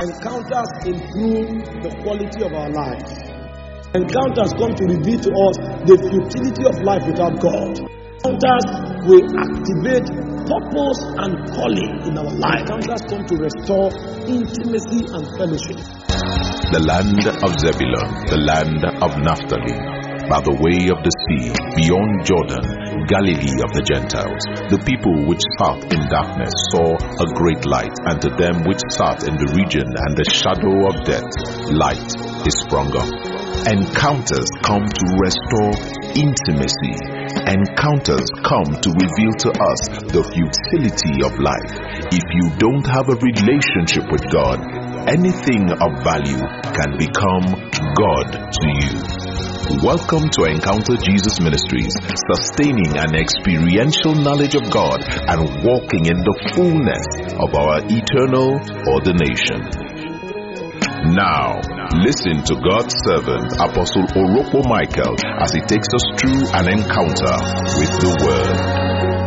Encounters improve the quality of our lives. Encounters come to reveal to us the futility of life without God. Encounters will activate purpose and calling in our life. Encounters come to restore intimacy and fellowship. The land of Zebulun, the land of Naphtali, by the way of the sea, beyond Jordan, Galilee of the Gentiles, the people which sat in darkness saw a great light, and to them which sat in the region and the shadow of death, light is sprung up. Encounters come to restore intimacy. Encounters come to reveal to us the futility of life. If you don't have a relationship with God, anything of value can become God to you. Welcome to Encounter Jesus Ministries, sustaining an experiential knowledge of God and walking in the fullness of our eternal ordination. Now, listen to God's servant, Apostle Orokpo Michael, as he takes us through an encounter with the Word.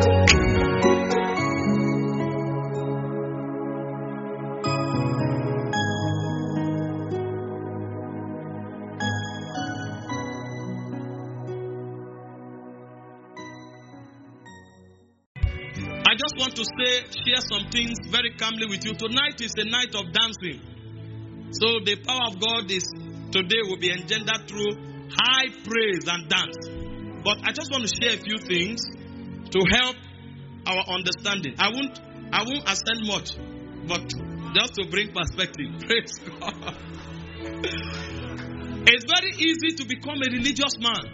I just want to share some things very calmly with you. Tonight is a night of dancing. So the power of God today will be engendered through high praise and dance. But I just want to share a few things to help our understanding. I won't ascend much, but just to bring perspective. Praise God. It's very easy to become a religious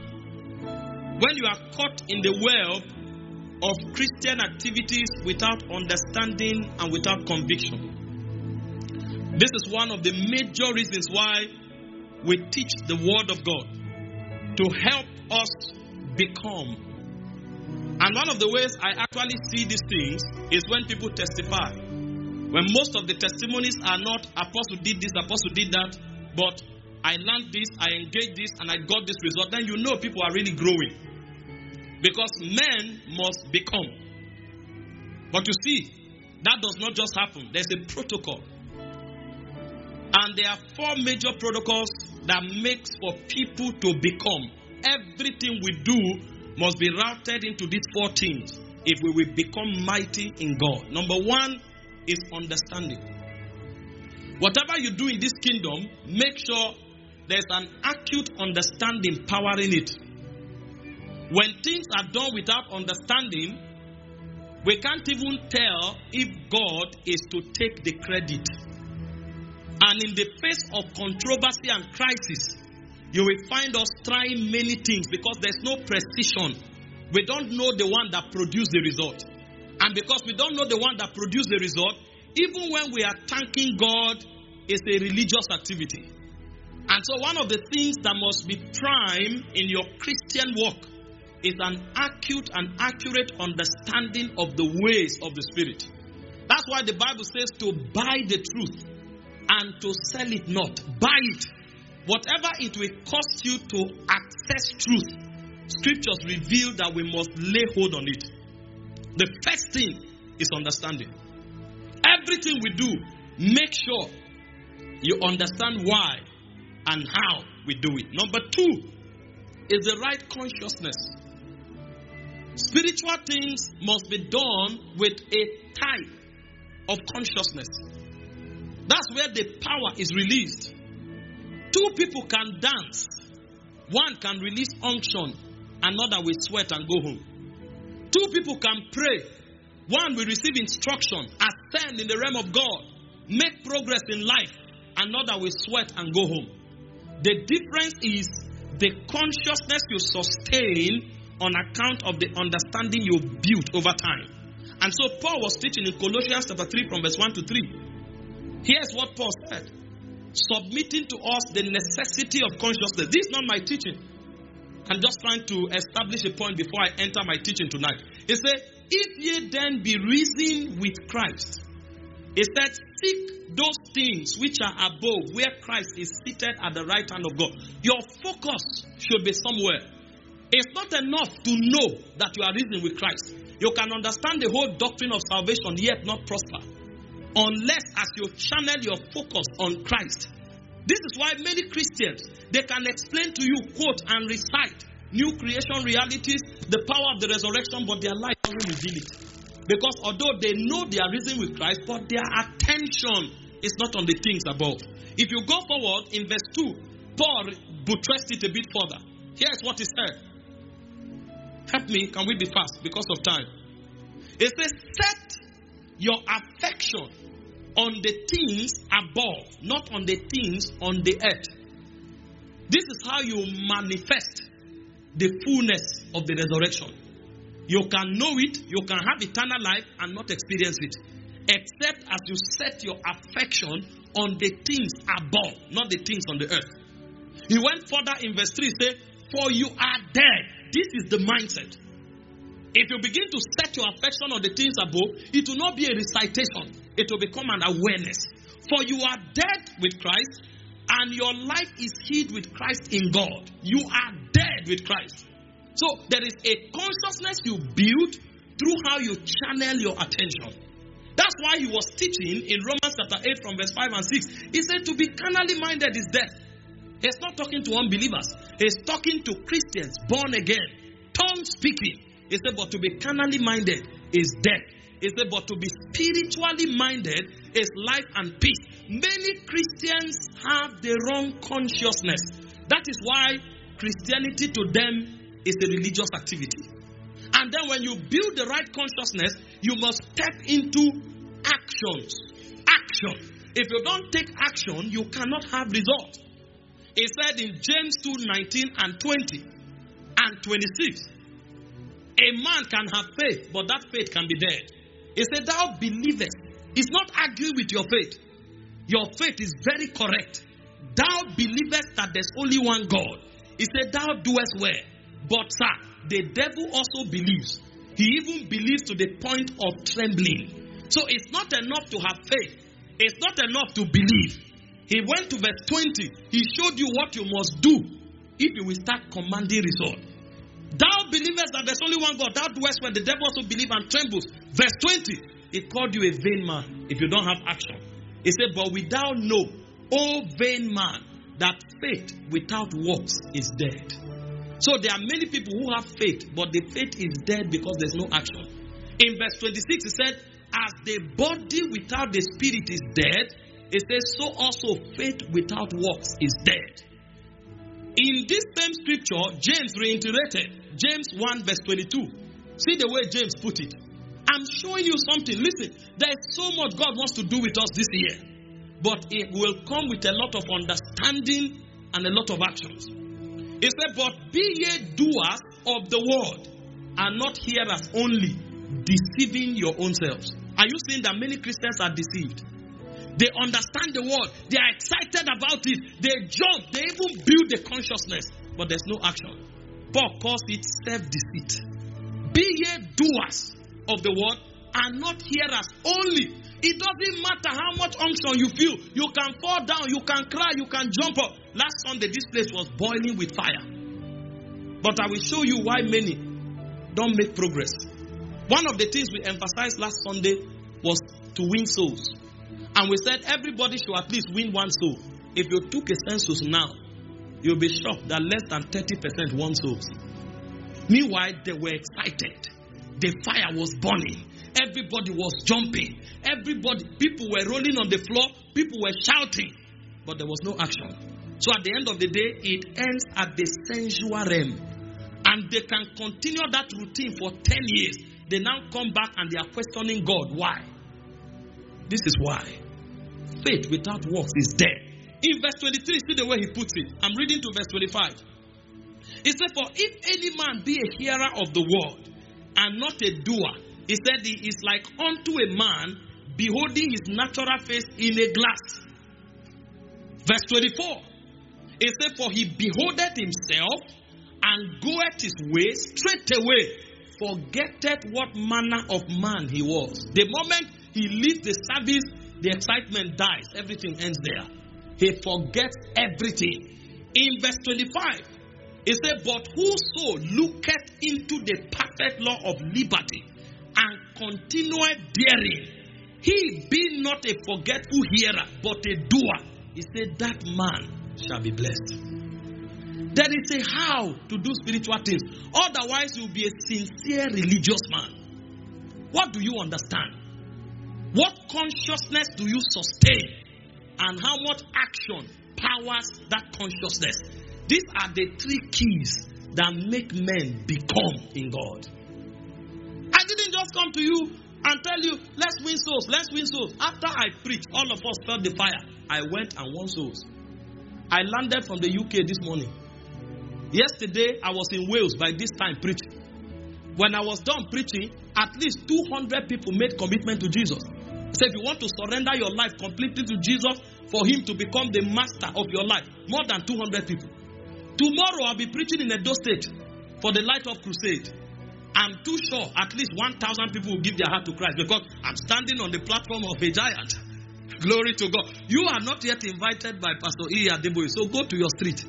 man when you are caught in the web of Christian activities without understanding and without conviction. This is one of the major reasons why we teach the Word of God, to help us become. And one of the ways I actually see these things is when people testify. When most of the testimonies are not, Apostle did this, Apostle did that, but I learned this, I engaged this, and I got this result, then you know people are really growing. Because men must become. But you see, that does not just happen. There's a protocol. And there are 4 major protocols that makes for people to become. Everything we do must be routed into these 4 things if we will become mighty in God. Number 1 is understanding. Whatever you do in this kingdom, make sure there's an acute understanding powering it. When things are done without understanding, we can't even tell if God is to take the credit. And in the face of controversy and crisis, you will find us trying many things because there's no precision. We don't know the one that produced the result. And because we don't know the one that produced the result, even when we are thanking God, it's a religious activity. And so one of the things that must be prime in your Christian walk is an acute and accurate understanding of the ways of the Spirit. That's why the Bible says to buy the truth and to sell it not. Buy it. Whatever it will cost you to access truth, scriptures reveal that we must lay hold on it. The first thing is understanding. Everything we do, make sure you understand why and how we do it. Number 2 is the right consciousness. Spiritual things must be done with a type of consciousness. That's where the power is released. 2 people can dance. One can release unction, another will sweat and go home. 2 people can pray. One will receive instruction, ascend in the realm of God, make progress in life, another will sweat and go home. The difference is the consciousness you sustain on account of the understanding you built over time. And so Paul was teaching in Colossians chapter 3 from verse 1 to 3. Here's what Paul said. Submitting to us the necessity of consciousness. This is not my teaching. I'm just trying to establish a point before I enter my teaching tonight. He said, if ye then be risen with Christ. He said, seek those things which are above, where Christ is seated at the right hand of God. Your focus should be somewhere. It's not enough to know that you are risen with Christ. You can understand the whole doctrine of salvation, yet not prosper. unless as you channel your focus on Christ. This is why many Christians, they can explain to you, quote, and recite new creation realities, the power of the resurrection, but their life doesn't reveal it. Because although they know they are risen with Christ, but their attention is not on the things above. If you go forward in verse 2, Paul buttressed it a bit further. Here's what he said. Help me, can we be fast because of time? It says, set your affection on the things above, not on the things on the earth. This is how you manifest the fullness of the resurrection. You can know it, you can have eternal life and not experience it, except as you set your affection on the things above, not the things on the earth. He went further in verse 3, say, for you are dead. This is the mindset. If you begin to set your affection on the things above, it will not be a recitation. It will become an awareness. For you are dead with Christ, and your life is hid with Christ in God. You are dead with Christ. So there is a consciousness you build through how you channel your attention. That's why he was teaching in Romans chapter 8 from verse 5 and 6. He said to be carnally minded is death. He's not talking to unbelievers. He's talking to Christians, born again, tongue speaking. He said, but to be carnally minded is death. He said, but to be spiritually minded is life and peace. Many Christians have the wrong consciousness. That is why Christianity to them is a religious activity. And then when you build the right consciousness, you must step into actions. Action. If you don't take action, you cannot have results. He said in James 2:19 and 20 and 26, a man can have faith, but that faith can be dead. He said, thou believest. It's not arguing with your faith. Your faith is very correct. Thou believest that there's only one God. He said, thou doest well. But sir, the devil also believes. He even believes to the point of trembling. So it's not enough to have faith. It's not enough to believe. He went to verse 20. He showed you what you must do if you will start commanding result. Thou believest that there's only one God. Thou doest well. The devil also believes and trembles. Verse 20. He called you a vain man if you don't have action. He said, but we thou know, O vain man, that faith without works is dead. So there are many people who have faith, but the faith is dead because there's no action. In verse 26, he said, as the body without the spirit is dead, it says, so also faith without works is dead. In this same scripture, James reiterated, James 1 verse 22. See the way James put it. I'm showing you something. Listen, there is so much God wants to do with us this year, but it will come with a lot of understanding and a lot of actions. He said, but be ye doers of the word, and not hearers only, deceiving your own selves. Are you seeing that many Christians are deceived? They understand the word. They are excited about it. They jump. They even build the consciousness. But there's no action. Paul calls it self-deceit. Be ye doers of the word and not hearers only. It doesn't matter how much unction you feel. You can fall down. You can cry. You can jump up. Last Sunday, this place was boiling with fire. But I will show you why many don't make progress. One of the things we emphasized last Sunday was to win souls. And we said everybody should at least win one soul. If you took a census now, you'll be shocked that less than 30% won souls. Meanwhile, they were excited. The fire was burning. Everybody was jumping. People were rolling on the floor. People were shouting. But there was no action. So at the end of the day, it ends at the sensual realm. And they can continue that routine for 10 years. They now come back and they are questioning God. Why? This is why. Faith without works is dead. In verse 23, see the way he puts it. I'm reading to verse 25. He said, for if any man be a hearer of the word and not a doer, he said he is like unto a man beholding his natural face in a glass. Verse 24. He said, for he beholdeth himself and goeth his way straightway, forgetteth what manner of man he was. The moment he leaves the service, the excitement dies. Everything ends there. He forgets everything. In verse 25, it said, but whoso looketh into the perfect law of liberty and continueth therein, he be not a forgetful hearer, but a doer, he said, that man shall be blessed. There is a how to do spiritual things. Otherwise, you'll be a sincere religious man. What do you understand? What consciousness do you sustain? And how much action powers that consciousness? These are the 3 keys that make men become in God. I didn't just come to you and tell you, let's win souls, let's win souls. After I preached, all of us felt the fire. I went and won souls. I landed from the UK this morning. Yesterday, I was in Wales by this time preaching. When I was done preaching, at least 200 people made commitment to Jesus. So if you want to surrender your life completely to Jesus for him to become the master of your life, more than 200 people. Tomorrow I'll be preaching in Edo State for the Light Up Crusade. I'm too sure at least 1,000 people will give their heart to Christ because I'm standing on the platform of a giant. Glory to God. You are not yet invited by Pastor E. Adeboye, so go to your street.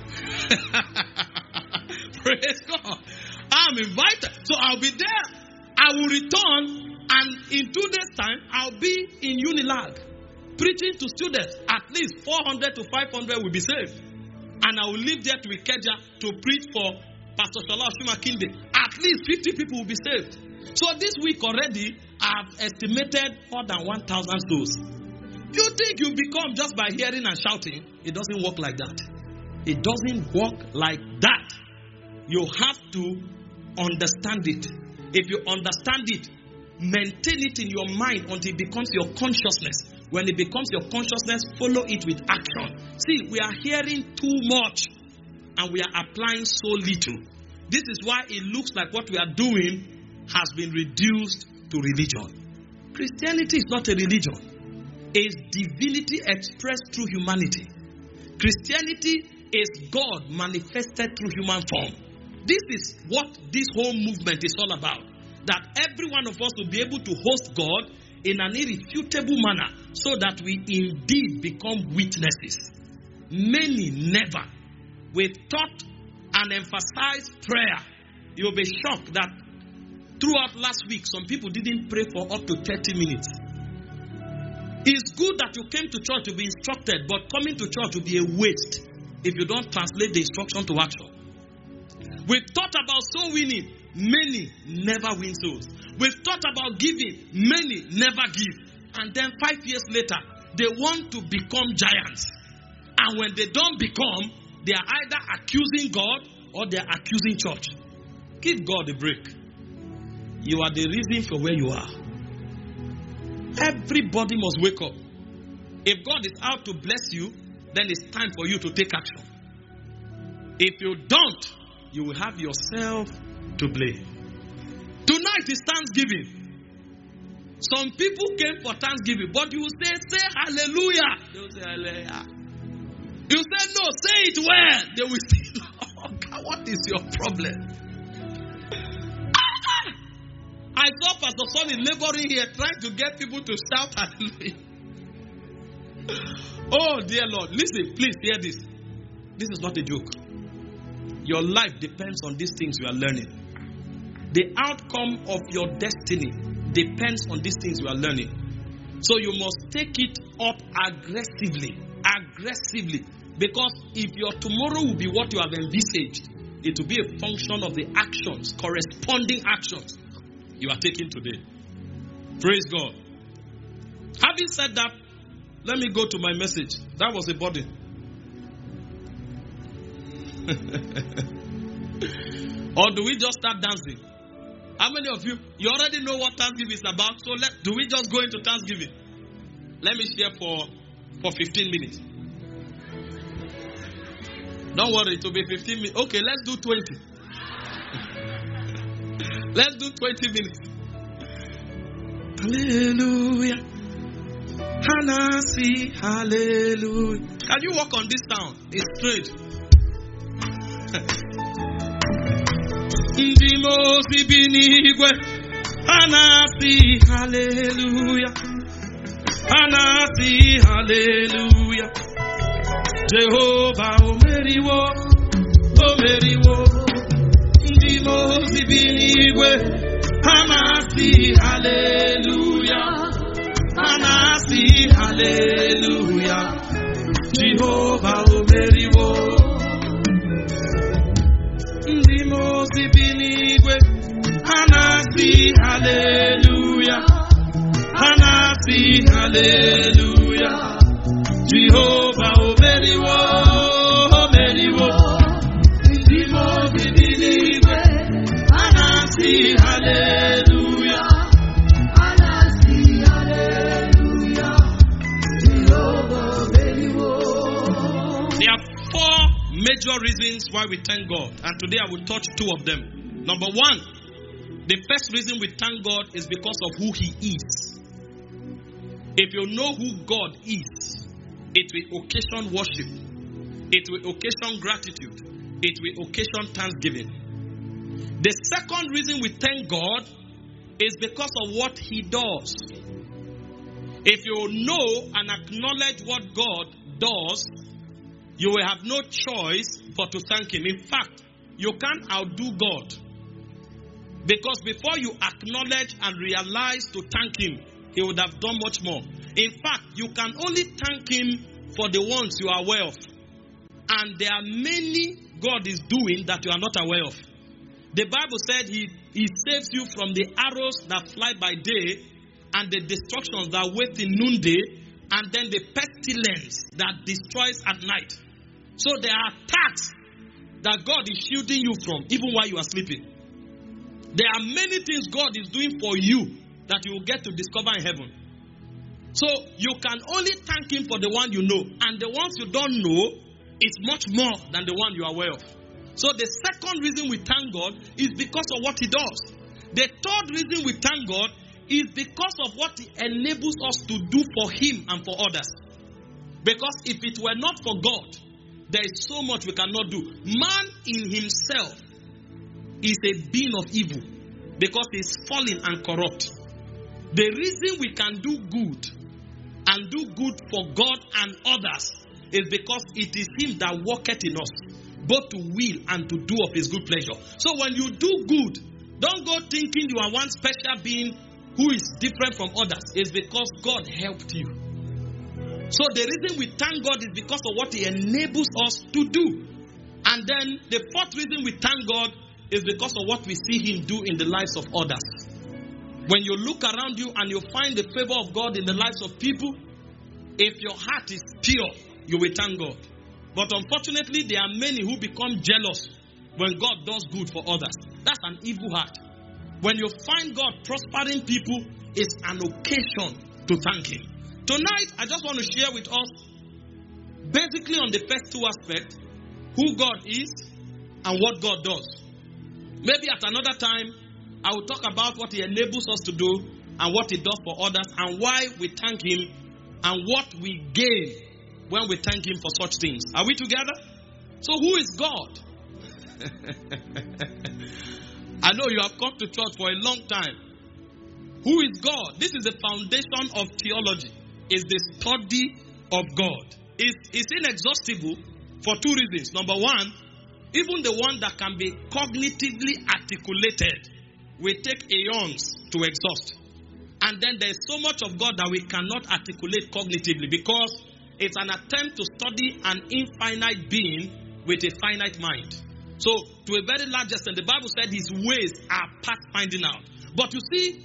Praise God. I'm invited. So I'll be there. I will return, and in 2 days' time, I'll be in Unilag preaching to students. At least 400 to 500 will be saved. And I will leave there to Ikeja to preach for Pastor Shola Oshumakinde. At least 50 people will be saved. So this week already, I've estimated more than 1,000 souls. You think you become just by hearing and shouting? It doesn't work like that. It doesn't work like that. You have to understand it. If you understand it, maintain it in your mind until it becomes your consciousness. When it becomes your consciousness, follow it with action. See, we are hearing too much and we are applying so little. This is why it looks like what we are doing has been reduced to religion. Christianity is not a religion. It's divinity expressed through humanity. Christianity is God manifested through human form. This is what this whole movement is all about. That every one of us will be able to host God in an irrefutable manner so that we indeed become witnesses. Many never. We taught and emphasized prayer. You'll be shocked that throughout last week, some people didn't pray for up to 30 minutes. It's good that you came to church to be instructed, but coming to church will be a waste if you don't translate the instruction to action. We've thought about soul winning. Many never win souls. We've thought about giving. Many never give. And then 5 years later, they want to become giants. And when they don't become, they are either accusing God or they are accusing church. Give God a break. You are the reason for where you are. Everybody must wake up. If God is out to bless you, then it's time for you to take action. If you don't, you will have yourself to blame. Tonight is Thanksgiving. Some people came for Thanksgiving, but you will say hallelujah. They will say hallelujah. You say no, say it well. They will say, oh God, what is your problem? I saw Pastor Sonny laboring here trying to get people to shout hallelujah. Oh dear Lord, listen, please hear this. This is not a joke. Your life depends on these things you are learning. The outcome of your destiny depends on these things you are learning. So you must take it up aggressively. Aggressively. Because if your tomorrow will be what you have envisaged, it will be a function of the actions, corresponding actions you are taking today. Praise God. Having said that, let me go to my message. That was a burden. Or do we just start dancing? How many of you already know what Thanksgiving is about? So do we just go into Thanksgiving? Let me share for 15 minutes. Don't worry, it will be 15 minutes. Okay, let's do 20. Let's do 20 minutes. Hallelujah. Hanasi, hallelujah. Can you walk on this sound? It's straight. Ndimosi binigwe. Hanasi, hallelujah. Hanasi, hallelujah. Jehovah, omeriwo, omeriwo. Ndimosi binigwe. Hanasi, hallelujah. Anasi, hallelujah. Jehovah Omeriwo. Ndimozi binigwe. Anasi, hallelujah. Anasi, hallelujah. Jehovah Omeriwo. Omeriwo. Ndimozi binigwe. Anasi, hallelujah. Anasi, hallelujah. Jehovah Omeriwo. There are 4 major reasons why we thank God, and today I will touch 2 of them. Number 1, the first reason we thank God is because of who He is. If you know who God is, it will occasion worship, it will occasion gratitude, it will occasion thanksgiving. The second reason we thank God is because of what He does. If you know and acknowledge what God does, you will have no choice but to thank Him. In fact, you can't outdo God. Because before you acknowledge and realize to thank Him, He would have done much more. In fact, you can only thank Him for the ones you are aware of. And there are many God is doing that you are not aware of. The Bible said He saves you from the arrows that fly by day and the destructions that wait in noonday, and then the pestilence that destroys at night. So there are attacks that God is shielding you from even while you are sleeping. There are many things God is doing for you that you will get to discover in heaven. So you can only thank Him for the one you know, and the ones you don't know is much more than the one you are aware of. So the second reason we thank God is because of what He does. The third reason we thank God is because of what He enables us to do for Him and for others. Because if it were not for God, there is so much we cannot do. Man in himself is a being of evil because he is fallen and corrupt. The reason we can do good and do good for God and others is because it is Him that worketh in us, both to will and to do of His good pleasure. So when you do good, don't go thinking you are one special being who is different from others. It's because God helped you. So the reason we thank God is because of what He enables us to do. And then the fourth reason we thank God is because of what we see Him do in the lives of others. When you look around you and you find the favor of God in the lives of people, if your heart is pure, you will thank God. But unfortunately, there are many who become jealous when God does good for others. That's an evil heart. When you find God prospering people, it's an occasion to thank Him. Tonight, I just want to share with us, basically on the first 2 aspects, who God is and what God does. Maybe at another time, I will talk about what He enables us to do and what He does for others and why we thank Him and what we gain when we thank Him for such things. Are we together? So who is God? I know you have come to church for a long time. Who is God? This is the foundation of theology. It's the study of God. It's inexhaustible for 2 reasons. Number 1, even the one that can be cognitively articulated will take aeons to exhaust. And then there's so much of God that we cannot articulate cognitively because it's an attempt to study an infinite being with a finite mind. So, to a very large extent, the Bible said His ways are past finding out. But you see,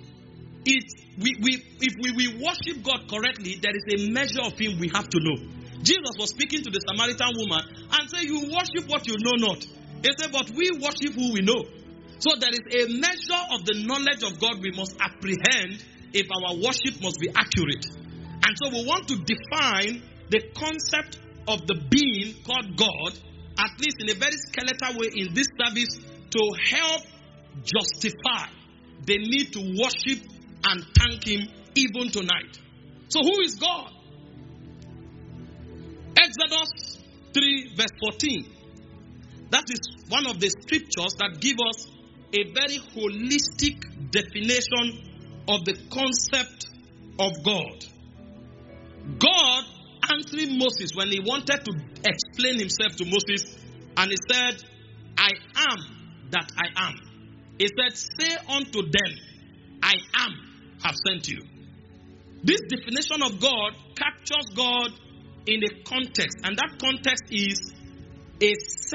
if we worship God correctly, there is a measure of Him we have to know. Jesus was speaking to the Samaritan woman and said, you worship what you know not. He said, but we worship who we know. So there is a measure of the knowledge of God we must apprehend if our worship must be accurate. And so we want to define the concept of the being called God, at least in a very skeletal way in this service, to help justify the need to worship and thank Him even tonight. So who is God? Exodus 3 verse 14. That is one of the scriptures that give us a very holistic definition of the concept of God. God answering Moses when he wanted to explain himself to Moses, and he said, I am that I am. He said, say unto them, I am have sent you. This definition of God captures God in a context, and that context is a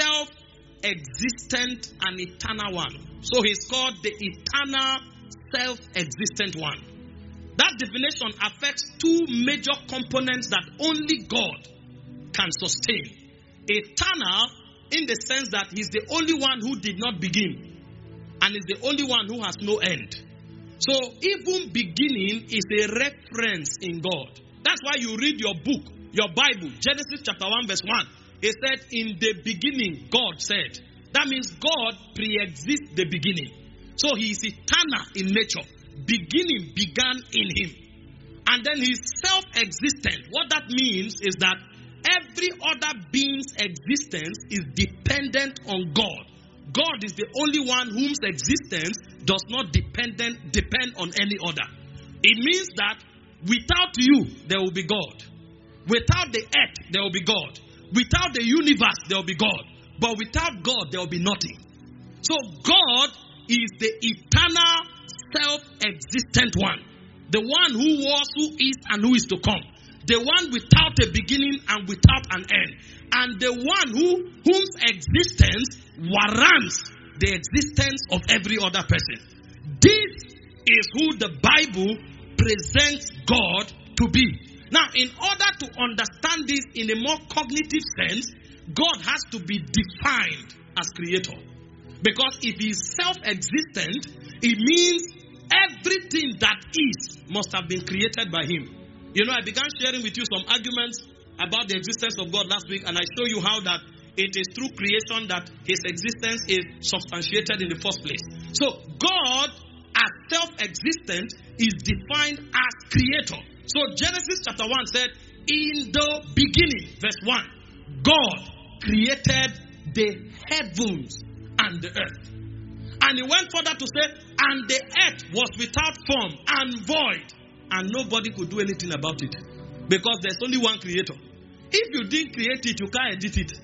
self-existent and eternal one. So he's called the eternal, self-existent one. That definition affects two major components that only God can sustain. Eternal, in the sense that he's the only one who did not begin, and is the only one who has no end. So even beginning is a reference in God. That's why you read your book, your Bible, Genesis chapter 1 verse 1. It said, in the beginning, God said. That means God pre-exists the beginning. So he is eternal in nature. Beginning began in him. And then he's self-existent. What that means is that every other being's existence is dependent on God. God is the only one whose existence does not depend on any other. It means that without you, there will be God. Without the earth, there will be God. Without the universe, there will be God. But without God, there will be nothing. So God is the eternal, self-existent one. The one who was, who is, and who is to come. The one without a beginning and without an end. And the one whose existence warrants the existence of every other person. This is who the Bible presents God to be. Now, in order to understand this in a more cognitive sense, God has to be defined as creator. Because if he is self-existent, it means everything that is must have been created by him. You know, I began sharing with you some arguments about the existence of God last week, and I show you how that it is through creation that his existence is substantiated in the first place. So, God as self-existent is defined as creator. So, Genesis chapter 1 said, in the beginning, verse 1, God created the heavens and the earth. And he went further to say, and the earth was without form and void, and nobody could do anything about it. Because there's only one creator. If you didn't create it, you can't edit it.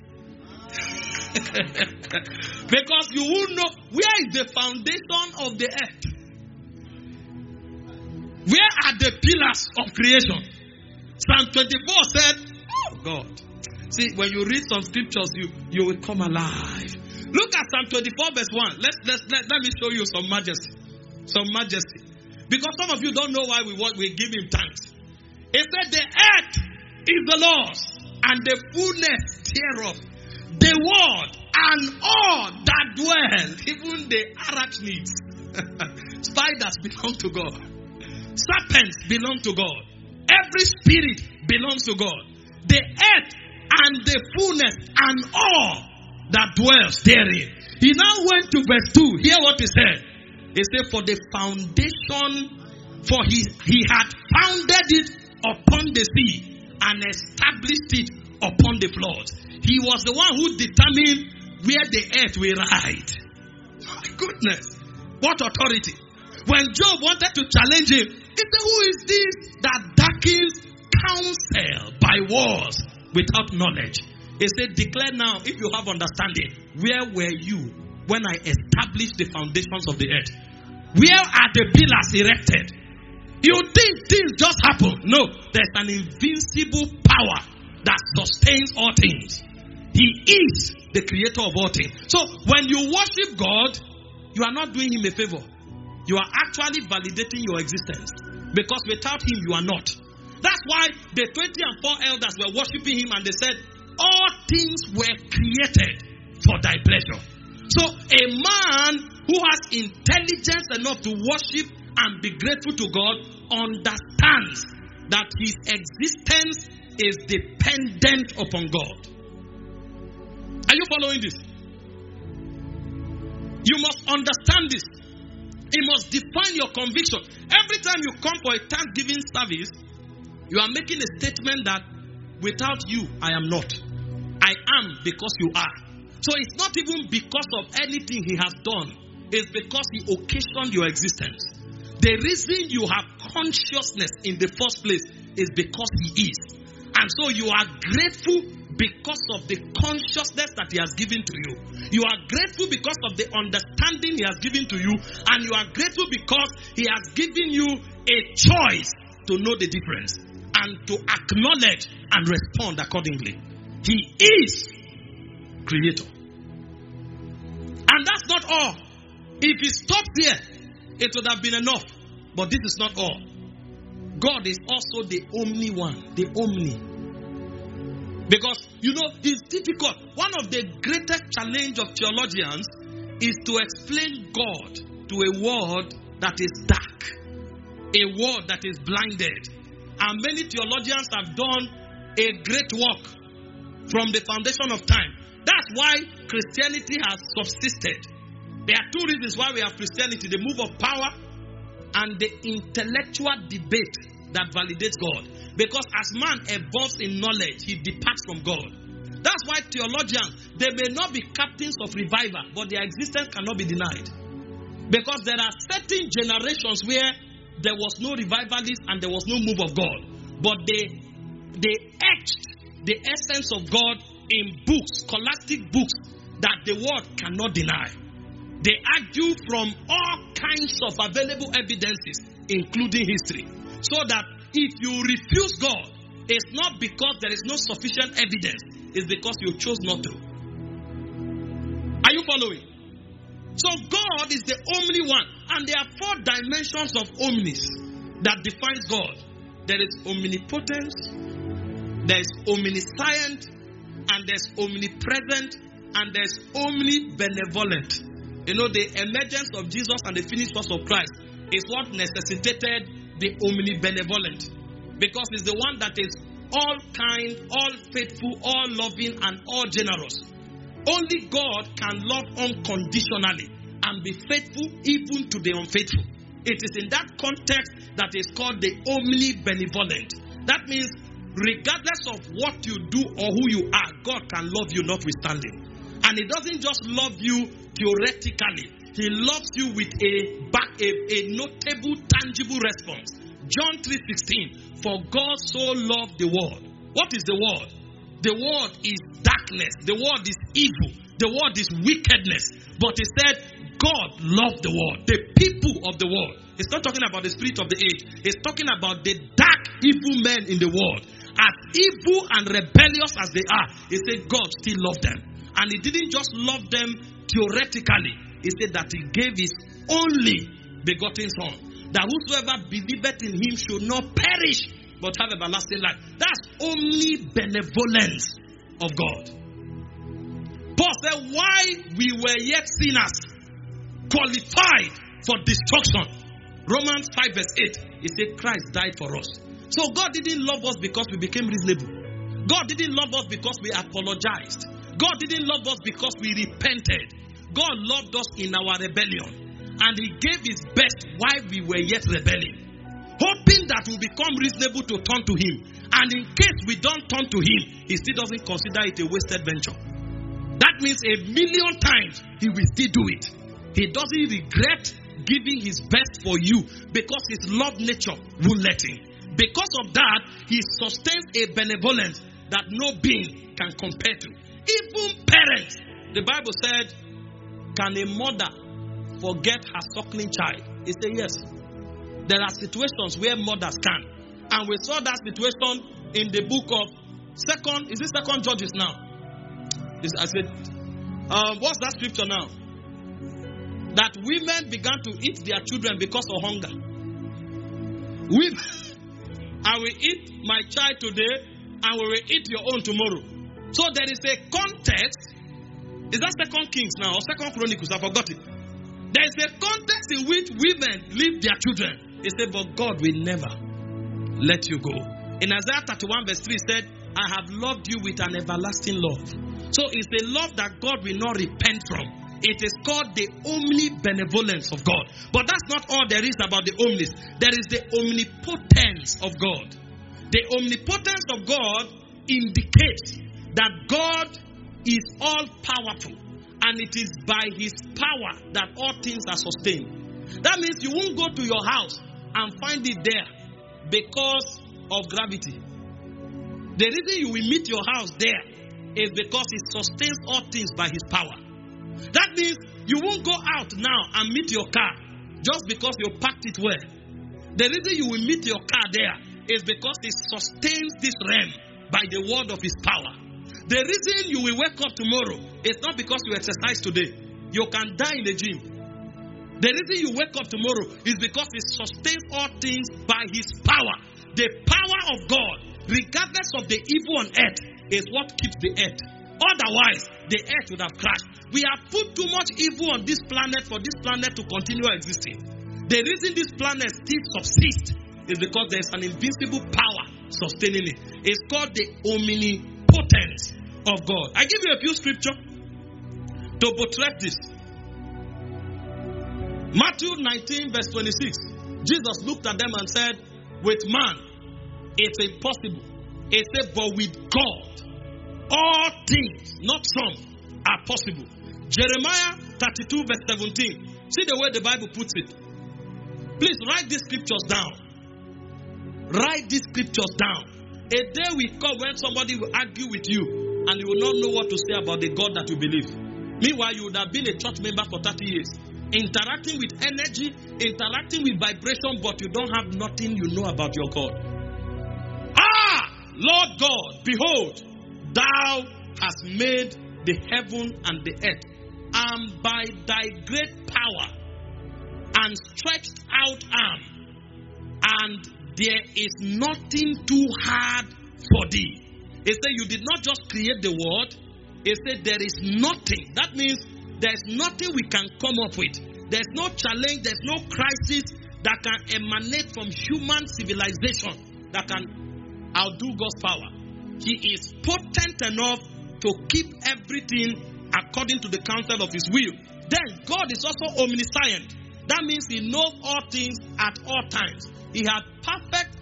Because you won't know where is the foundation of the earth. Where are the pillars of creation? Psalm 24 said, oh God. See, when you read some scriptures, you will come alive. Look at Psalm 24 verse 1. Let me show you some majesty. Some majesty. Because some of you don't know why we give him thanks. It said the earth is the Lord's and the fullness thereof. The world and all that dwell, even the arachnids. Spiders belong to God. Serpents belong to God. Every spirit belongs to God. The earth and the fullness and all that dwells therein. He now went to verse 2. Hear what he said. He said, for the foundation, for he had founded it upon the sea and established it upon the floods. He was the one who determined where the earth will ride. My goodness. What authority. When Job wanted to challenge him, he said, who is this that darkens counsel by wars without knowledge? He said, declare now, if you have understanding, where were you when I established the foundations of the earth? Where are the pillars erected? You think things just happen. No, there's an invincible power that sustains all things. He is the creator of all things. So when you worship God, you are not doing him a favor. You are actually validating your existence. Because without him, you are not. That's why the 24 elders were worshiping him and they said, all things were created for thy pleasure. So a man who has intelligence enough to worship and be grateful to God understands that his existence is dependent upon God. Are you following this? You must understand this. It must define your conviction. Every time you come for a Thanksgiving service, you are making a statement that without you, I am not. I am because you are. So it's not even because of anything he has done. It's because he occasioned your existence. The reason you have consciousness in the first place is because he is. And so you are grateful because of the consciousness that he has given to you. You are grateful because of the understanding he has given to you. And you are grateful because he has given you a choice to know the difference and to acknowledge and respond accordingly. He is creator. And that's not all. If he stopped there, it would have been enough. But this is not all. God is also the only one. The only. Because, it's difficult. One of the greatest challenge of theologians is to explain God to a world that is dark. A world that is blinded. And many theologians have done a great work from the foundation of time. That's why Christianity has subsisted. There are two reasons why we have Christianity: the move of power and the intellectual debate that validates God. Because as man evolves in knowledge, he departs from God. That's why theologians, they may not be captains of revival, but their existence cannot be denied. Because there are certain generations where there was no revivalist and there was no move of God. But they etched the essence of God in books, scholastic books, that the world cannot deny. They argue from all kinds of available evidences, including history. So that if you refuse God, it's not because there is no sufficient evidence, it's because you chose not to. Are you following? So God is the only one. And there are 4 dimensions of omnis that defines God. There is omnipotence, there is omniscient, and there's omnipresent, and there's omnibenevolent. The emergence of Jesus and the finished work of Christ is what necessitated the omnibenevolent. Because it's the one that is all kind, all faithful, all loving, and all generous. Only God can love unconditionally and be faithful even to the unfaithful. It is in that context that is called the omnibenevolent. That means regardless of what you do or who you are, God can love you notwithstanding. And He doesn't just love you theoretically. He loves you with a notable, tangible response. John 3:16, for God so loved the world. What is the world? The world is darkness. The world is evil. The world is wickedness. But He said, God loved the world, the people of the world. It's not talking about the spirit of the age. It's talking about the dark, evil men in the world. As evil and rebellious as they are, He said God still loved them. And He didn't just love them theoretically. He said that He gave His only begotten Son, that whosoever believeth in Him should not perish, but have everlasting life. That's only benevolence of God. Paul said, while we were yet sinners, qualified for destruction. Romans 5 verse 8, he said Christ died for us. So God didn't love us because we became reasonable. God didn't love us because we apologized. God didn't love us because we repented. God loved us in our rebellion. And He gave His best while we were yet rebelling, hoping that we'll become reasonable to turn to Him. And in case we don't turn to Him, He still doesn't consider it a wasted venture. That means 1,000,000 times He will still do it. He doesn't regret giving His best for you because His love nature won't let Him. Because of that, He sustains a benevolence that no being can compare to. Even parents, the Bible said, can a mother forget her suckling child? He said yes. There are situations where mothers can. And we saw that situation in the book of Second Judges now? I said, what's that scripture now? That women began to eat their children because of hunger. I will eat my child today, and we will eat your own tomorrow. So there is a context. Is that 2 Kings now or 2 Chronicles? I forgot it. There is a context in which women leave their children. He said, but God will never let you go. In Isaiah 31 verse 3 said, I have loved you with an everlasting love. So it's a love that God will not repent from. It is called the omnibenevolence of God. But that's not all there is about the omnis. There is the omnipotence of God. The omnipotence of God indicates that God is all powerful, and it is by His power that all things are sustained. That means you won't go to your house and find it there because of gravity. The reason you will meet your house there is because He sustains all things by His power. That means you won't go out now and meet your car just because you parked it well. The reason you will meet your car there is because it sustains this realm by the word of his power. The reason you will wake up tomorrow is not because you exercise today. You can die in the gym. The reason you wake up tomorrow is because it sustains all things by his power. The power of God, regardless of the evil on earth, is what keeps the earth. Otherwise, the earth would have crashed. We have put too much evil on this planet for this planet to continue existing. The reason this planet still subsists is because there is an invincible power sustaining it. It's called the omnipotence of God. I give you a few scriptures to buttress this. Matthew 19 verse 26. Jesus looked at them and said, with man, it's impossible. He said, but with God, all things, not some, are possible. Jeremiah 32 verse 17. See the way the Bible puts it. Please write these scriptures down. Write these scriptures down. A day will come when somebody will argue with you and you will not know what to say about the God that you believe. Meanwhile, you would have been a church member for 30 years. Interacting with energy, interacting with vibration, but you don't have nothing you know about your God. Lord God, behold, thou hast made the heaven and the earth, and by thy great power and stretched out arm, and there is nothing too hard for thee. He said, you did not just create the world. He said, there is nothing. That means there is nothing we can come up with. There's no challenge, there's no crisis that can emanate from human civilization that can outdo God's power. He is potent enough to keep everything according to the counsel of his will. Then God is also omniscient. That means he knows all things at all times. He has perfect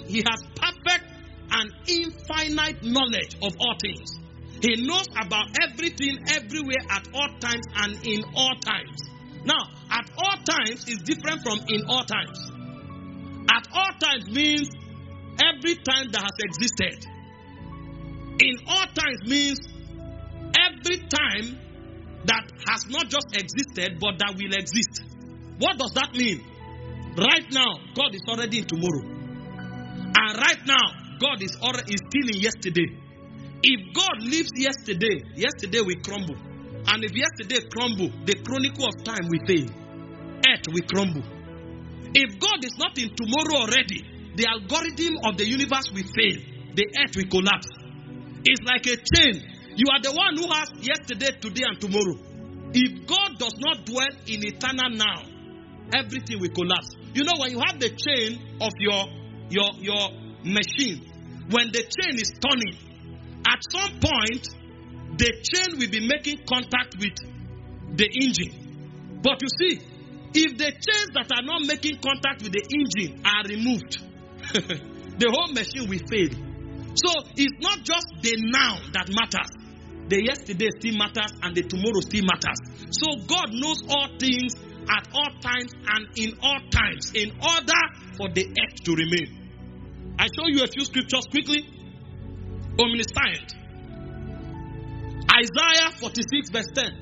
and infinite knowledge of all things. He knows about everything, everywhere, at all times, and in all times. Now, at all times is different from in all times. At all times means every time that has existed. In all times means every time that has not just existed, but that will exist. What does that mean? Right now, God is already in tomorrow. And right now, God is still in yesterday. If God lives yesterday, yesterday will crumble. And if yesterday crumble, the chronicle of time will fail. Earth will crumble. If God is not in tomorrow already, the algorithm of the universe will fail. The earth will collapse. It's like a chain. You are the one who has yesterday, today, and tomorrow. If God does not dwell in eternal now, everything will collapse. You know, when you have the chain of your machine, when the chain is turning, at some point, the chain will be making contact with the engine. But you see, if the chains that are not making contact with the engine are removed, the whole machine will fail. So it's not just the now that matters. The yesterday still matters and the tomorrow still matters. So God knows all things at all times and in all times in order for the earth to remain. I show you a few scriptures quickly. Omniscient. Isaiah 46 verse 10.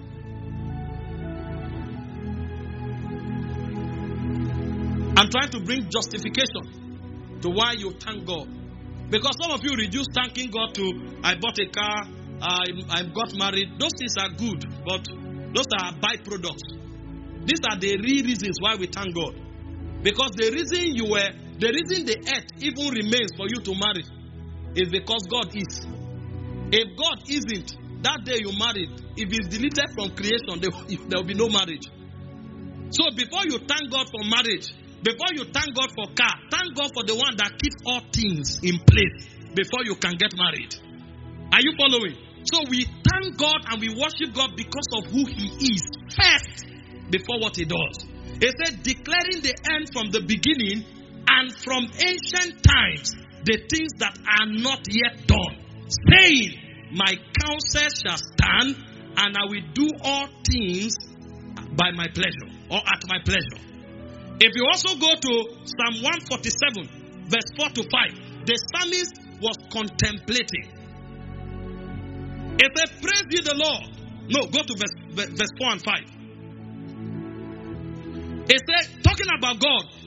I'm trying to bring justification to why you thank God. Because some of you reduce thanking God to, I bought a car, I got married. Those things are good, but those are byproducts. These are the real reasons why we thank God. Because the reason the earth even remains for you to marry is because God is. If God isn't, that day you married, if it's deleted from creation, there will be no marriage. So before you thank God for marriage, before you thank God for car, thank God for the one that keeps all things in place before you can get married. Are you following? So we thank God and we worship God because of who He is first before what He does. He said, declaring the end from the beginning and from ancient times, the things that are not yet done, saying, my counsel shall stand, and I will do all things by my pleasure, or at my pleasure. If you also go to Psalm 147, verse 4 to 5, the psalmist was contemplating. It said, praise ye the Lord. No, go to verse 4 and 5. It said, talking about God,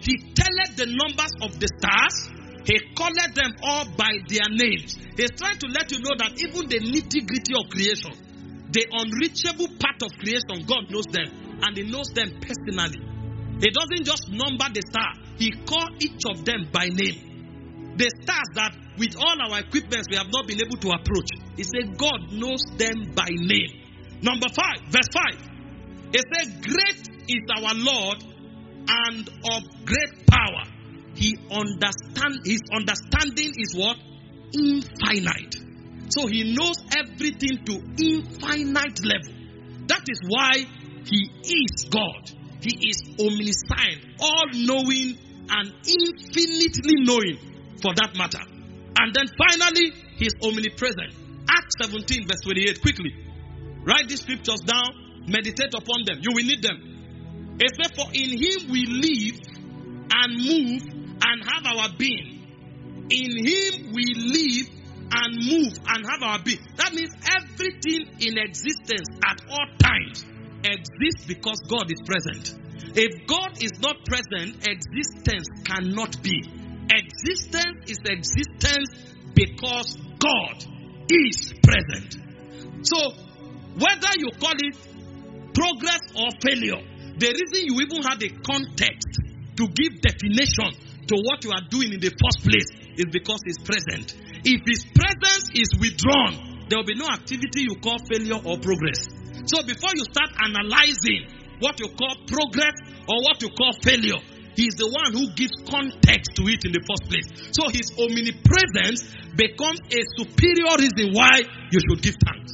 he telleth the numbers of the stars. He calleth them all by their names. He's trying to let you know that even the nitty-gritty of creation, the unreachable part of creation, God knows them. And he knows them personally. He doesn't just number the star. He calls each of them by name. The stars that with all our equipment we have not been able to approach. He said God knows them by name. Number 5, verse 5. He said, great is our Lord and of great power. His understanding is what? Infinite. So he knows everything to infinite level. That is why he is God. He is omniscient, all-knowing and infinitely knowing for that matter. And then finally, he is omnipresent. Acts 17 verse 28, quickly. Write these scriptures down, meditate upon them. You will need them. It says, for in him we live and move and have our being. In him we live and move and have our being. That means everything in existence at all times exists because God is present. If God is not present, existence cannot be. Existence is existence because God is present. So, whether you call it progress or failure, the reason you even had a context to give definition to what you are doing in the first place is because He's present. If His presence is withdrawn, there will be no activity you call failure or progress. So before you start analyzing what you call progress or what you call failure, He's the one who gives context to it in the first place. So His omnipresence becomes a superior reason why you should give thanks.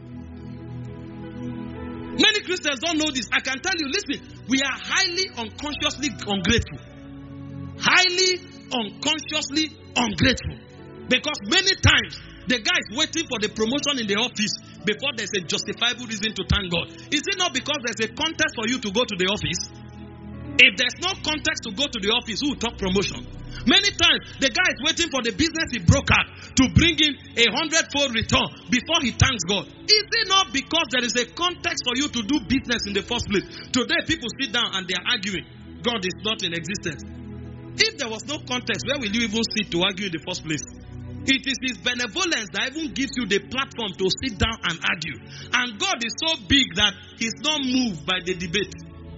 Many Christians don't know this. I can tell you, listen, we are highly unconsciously ungrateful. Highly unconsciously ungrateful. Because many times, the guy is waiting for the promotion in the office before there's a justifiable reason to thank God. Is it not because there's a context for you to go to the office? If there's no context to go to the office, who will talk promotion? Many times, the guy is waiting for the business he broke out to bring in 100-fold return before he thanks God. Is it not because there is a context for you to do business in the first place? Today, people sit down and they are arguing. God is not in existence. If there was no context, where will you even sit to argue in the first place? It is His benevolence that even gives you the platform to sit down and argue. And God is so big that He's not moved by the debate.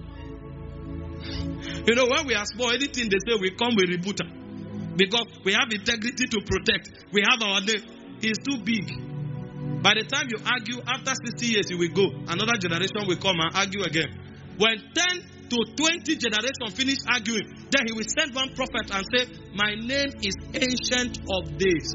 You know, when we are small, anything they say, we come with rebuttal. Because we have integrity to protect. We have our name. He's too big. By the time you argue, after 60 years, you will go. Another generation will come and argue again. When 10 to 20 generations finish arguing, then He will send one prophet and say, my name is Ancient of Days.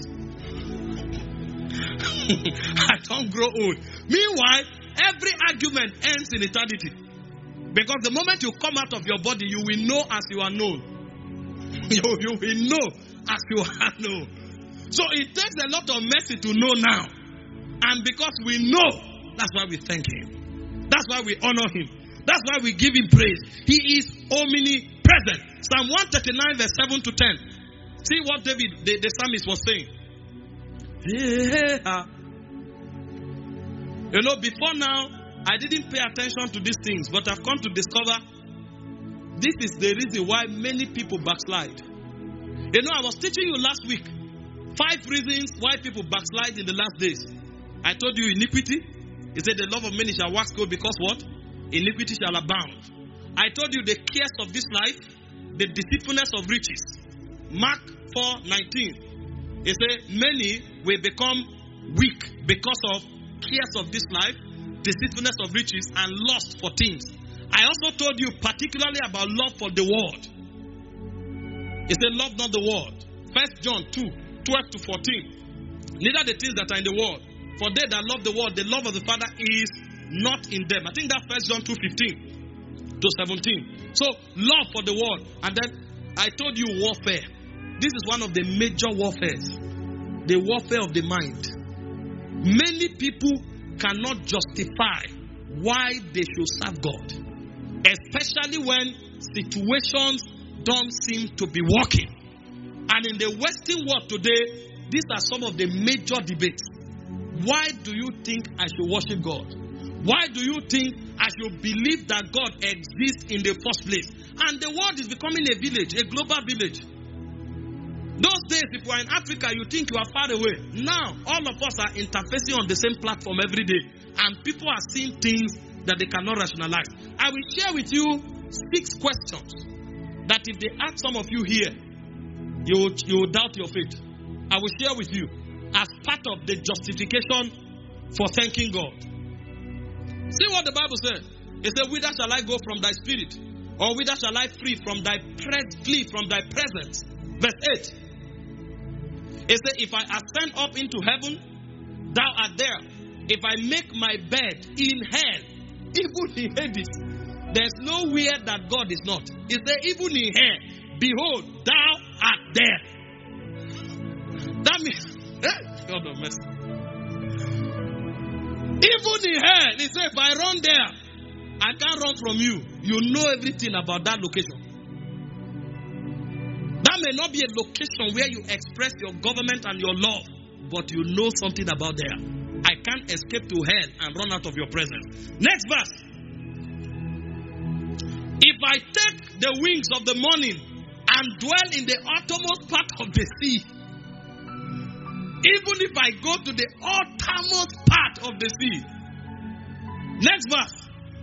I don't grow old. Meanwhile, every argument ends in eternity. Because the moment you come out of your body, you will know as you are known. You will know as you are known. So it takes a lot of mercy to know now. And because we know, that's why we thank Him. That's why we honor Him. That's why we give Him praise. He is omnipresent. Psalm 139 verse 7 to 10. See what David, the psalmist, was saying. Yeah. You know, before now, I didn't pay attention to these things, but I've come to discover this is the reason why many people backslide. You know, I was teaching you last week 5 reasons why people backslide in the last days. I told you iniquity. He said the love of many shall wax cold because what? Iniquity shall abound. I told you the cares of this life, the deceitfulness of riches. Mark 4:19. He said many will become weak because of cares of this life, deceitfulness of riches, and lust for things. I also told you particularly about love for the world. He said, love not the world. 1 John 2:12 to 14. Neither the things that are in the world. For they that love the world, the love of the Father is not in them. I think that's 1 John 2:15 to 17. So, love for the world. And then I told you warfare. This is one of the major warfares. The warfare of the mind. Many people cannot justify why they should serve God, especially when situations don't seem to be working. And in the Western world today, these are some of the major debates. Why do you think I should worship God? Why do you think I should believe that God exists in the first place? And the world is becoming a village, a global village. Those days, if you are in Africa, you think you are far away. Now, all of us are interfacing on the same platform every day. And people are seeing things that they cannot rationalize. I will share with you 6 questions that if they ask some of you here, you will doubt your faith. I will share with you as part of the justification for thanking God. See what the Bible says. It says, whither shall I go from thy spirit? Or whither shall I flee from thy presence? Verse 8. It says, if I ascend up into heaven, thou art there. If I make my bed in hell, even in Hades, there's nowhere that God is not. It says, even in hell, behold, thou art there. That means, God of mercy. Even in hell, it says, if I run there, I can't run from you. You know everything about that location. That may not be a location where you express your government and your love, but you know something about there. I can't escape to hell and run out of your presence. Next verse. If I take the wings of the morning and dwell in the uttermost part of the sea, even if I go to the uttermost part of the sea. Next verse.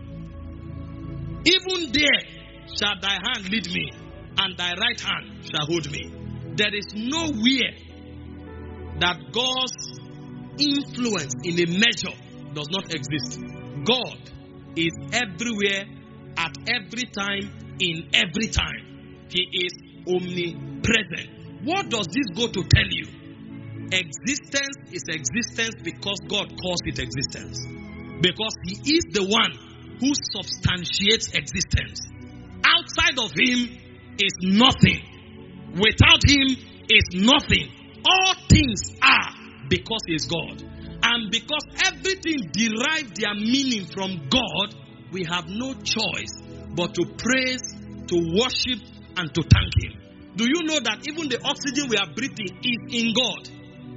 Even there shall thy hand lead me, and thy right hand shall hold me. There is nowhere that God's influence in a measure does not exist. God is everywhere, at every time, in every time. He is omnipresent. What does this go to tell you? Existence is existence because God calls it existence. Because He is the one who substantiates existence. Outside of Him is nothing. Without Him is nothing. All things are because He is God. And because everything derives their meaning from God, we have no choice but to praise, to worship, and to thank Him. Do you know that even the oxygen we are breathing is in God?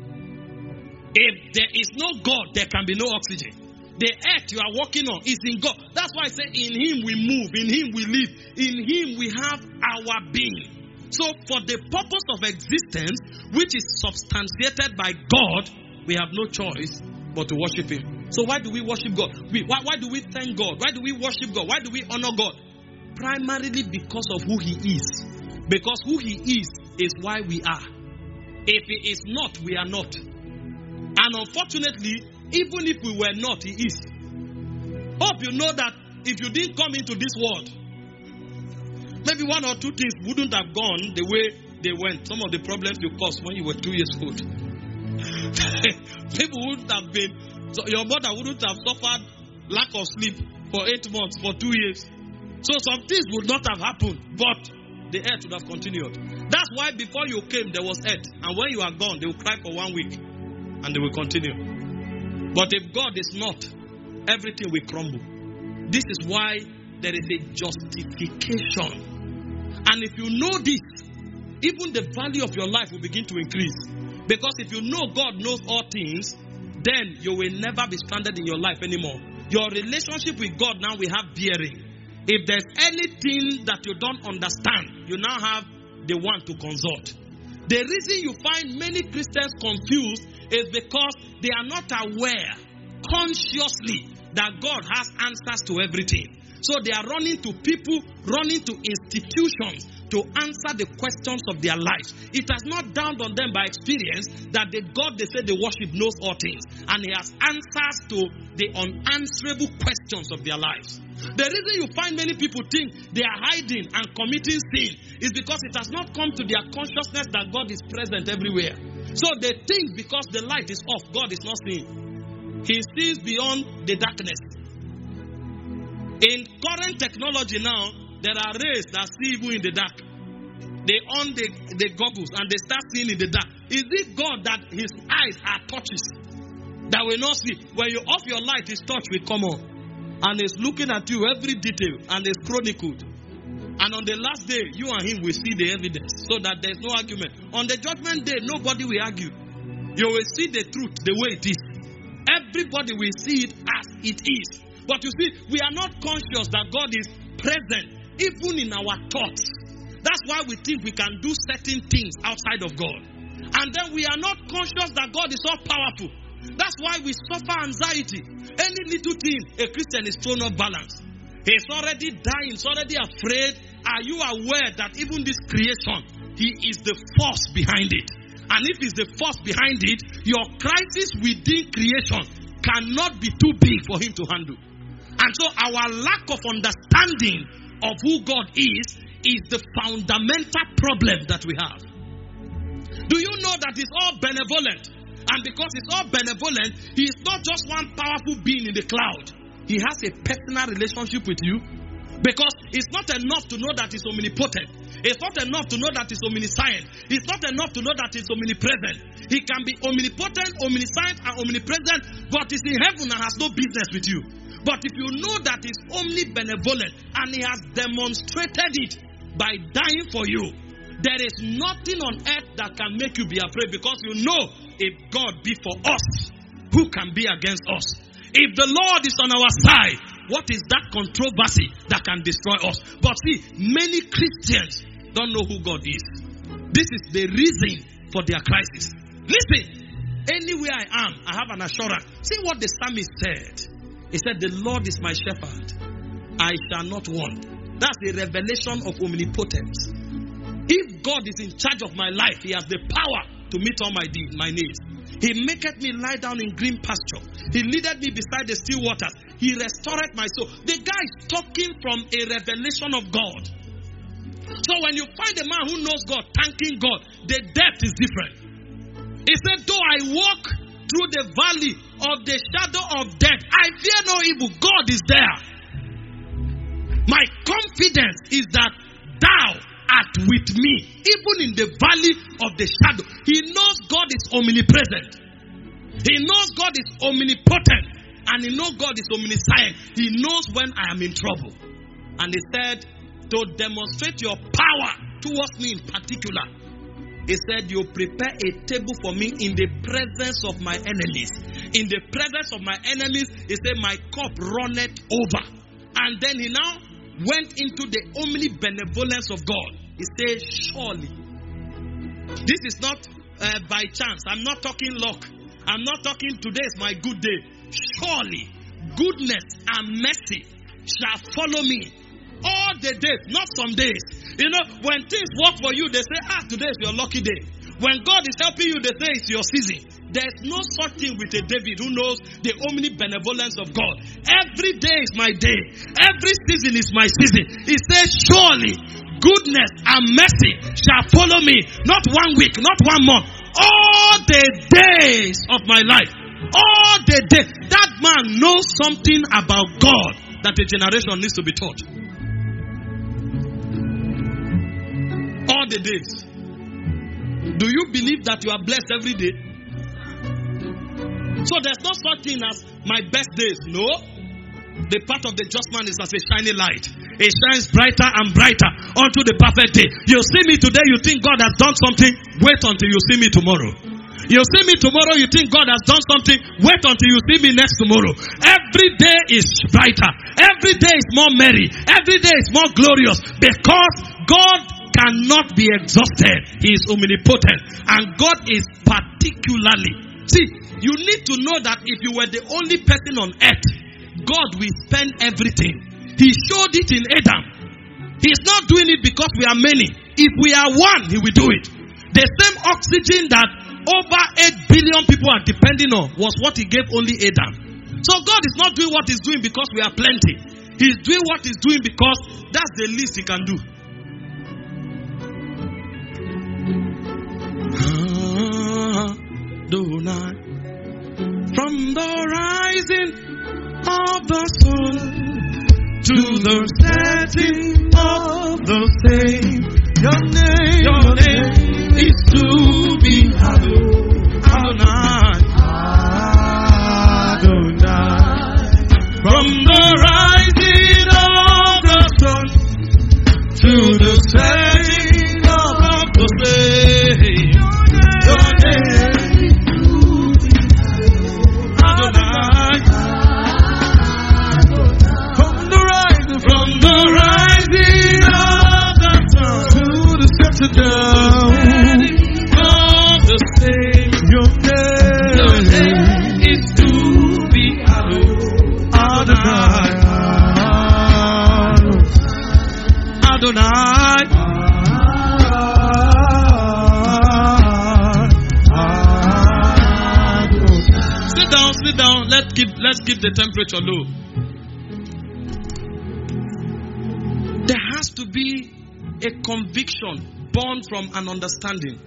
If there is no God, there can be no oxygen. The earth you are walking on is in God. That's why I say in Him we move, in Him we live, in Him we have our being. So for the purpose of existence, which is substantiated by God, we have no choice but to worship Him. So why do we worship God? Why do we thank God? Why do we worship God? Why do we honor God? Primarily because of who He is. Because who He is why we are. If He is not, we are not. And unfortunately, even if we were not, He is. Hope you know that if you didn't come into this world, maybe one or two things wouldn't have gone the way they went. Some of the problems you caused when you were 2 years old. People wouldn't have been, so your mother wouldn't have suffered lack of sleep for 8 months, for 2 years. So some things would not have happened, but the earth would have continued. That's why before you came, there was earth. And when you are gone, they will cry for 1 week. And they will continue. But if God is not, everything will crumble. This is why there is a justification. And if you know this, even the value of your life will begin to increase. Because if you know God knows all things, then you will never be stranded in your life anymore. Your relationship with God now will have bearing. If there's anything that you don't understand, you now have the one to consult. The reason you find many Christians confused is because they are not aware consciously that God has answers to everything. So they are running to people, running to institutions to answer the questions of their lives. It has not dawned on them by experience that the God they say they worship knows all things. And He has answers to the unanswerable questions of their lives. The reason you find many people think they are hiding and committing sin is because it has not come to their consciousness that God is present everywhere. So they think because the light is off, God is not seeing. He sees beyond the darkness. In current technology now, there are rays that see even in the dark. They on the goggles and they start seeing in the dark. Is it God that His eyes are touches that will not see? When you off your light, His touch will come on. And He's looking at you every detail and it's chronicled. And on the last day, you and Him will see the evidence so that there's no argument. On the judgment day, nobody will argue. You will see the truth the way it is. Everybody will see it as it is. But you see, we are not conscious that God is present even in our thoughts. That's why we think we can do certain things outside of God. And then we are not conscious that God is all powerful. That's why we suffer anxiety. Any little thing, a Christian is thrown off balance. He's already dying, he's already afraid. Are you aware that even this creation, he is the force behind it? And if he's the force behind it, your crisis within creation cannot be too big for him to handle. And so our lack of understanding of who God is the fundamental problem that we have. Do you know that he's all benevolent? And because he's all benevolent, he is not just one powerful being in the cloud. He has a personal relationship with you. Because it's not enough to know that he's omnipotent. It's not enough to know that he's omniscient. It's not enough to know that he's omnipresent. He can be omnipotent, omniscient, and omnipresent, but he's in heaven and has no business with you. But if you know that he's omnibenevolent and he has demonstrated it by dying for you, there is nothing on earth that can make you be afraid, because you know, if God be for us, who can be against us? If the Lord is on our side, what is that controversy that can destroy us? But see, many Christians don't know who God is. This is the reason for their crisis. Listen, anywhere I am, I have an assurance. See what the psalmist said. He said, the Lord is my shepherd, I shall not want. That's the revelation of omnipotence. If God is in charge of my life, he has the power to meet all my needs. He maketh me lie down in green pasture. He leadeth me beside the still waters. He restored my soul. The guy is talking from a revelation of God. So when you find a man who knows God, thanking God, the depth is different. He said, though I walk through the valley of the shadow of death, I fear no evil. God is there. My confidence is that thou art with me, even in the valley of the shadow. He knows God is omnipresent. He knows God is omnipotent. And he knows God is omniscient. He knows when I am in trouble. And he said, to demonstrate your power towards me in particular, he said, you prepare a table for me in the presence of my enemies. In the presence of my enemies, he said, my cup runneth over. And then he now went into the omnibenevolence of God. He says, surely. This is not by chance. I'm not talking luck. I'm not talking today is my good day. Surely, goodness and mercy shall follow me all the days, not some days. You know, when things work for you, they say, today is your lucky day. When God is helping you, they say it's your season. There's no such thing with a David who knows the omnibenevolence of God. Every day is my day. Every season is my season. He says, surely goodness and mercy shall follow me. Not 1 week, not 1 month. All the days of my life. All the days. That man knows something about God that a generation needs to be taught. All the days. Do you believe that you are blessed every day? So there's no such thing as my best days. No. The path of the just man is as a shining light. It shines brighter and brighter unto the perfect day. You see me today, you think God has done something. Wait until you see me tomorrow. You see me tomorrow, you think God has done something. Wait until you see me next tomorrow. Every day is brighter. Every day is more merry. Every day is more glorious. Because God cannot be exhausted. He is omnipotent. And God is particularly. See, you need to know that if you were the only person on earth, God will spend everything. He showed it in Adam. He's not doing it because we are many. If we are one, he will do it. The same oxygen that over 8 billion people are depending on was what he gave only Adam. So God is not doing what he's doing because we are plenty. He's doing what he's doing because that's the least he can do. From the rising of the sun to the setting of the same, your name is to be hallowed. Adonai, Adonai. From the rising of the sun to the setting of the same, your name. From the rising Sit down, sit down. Let's keep the temperature low. There has to be a conviction born from an understanding.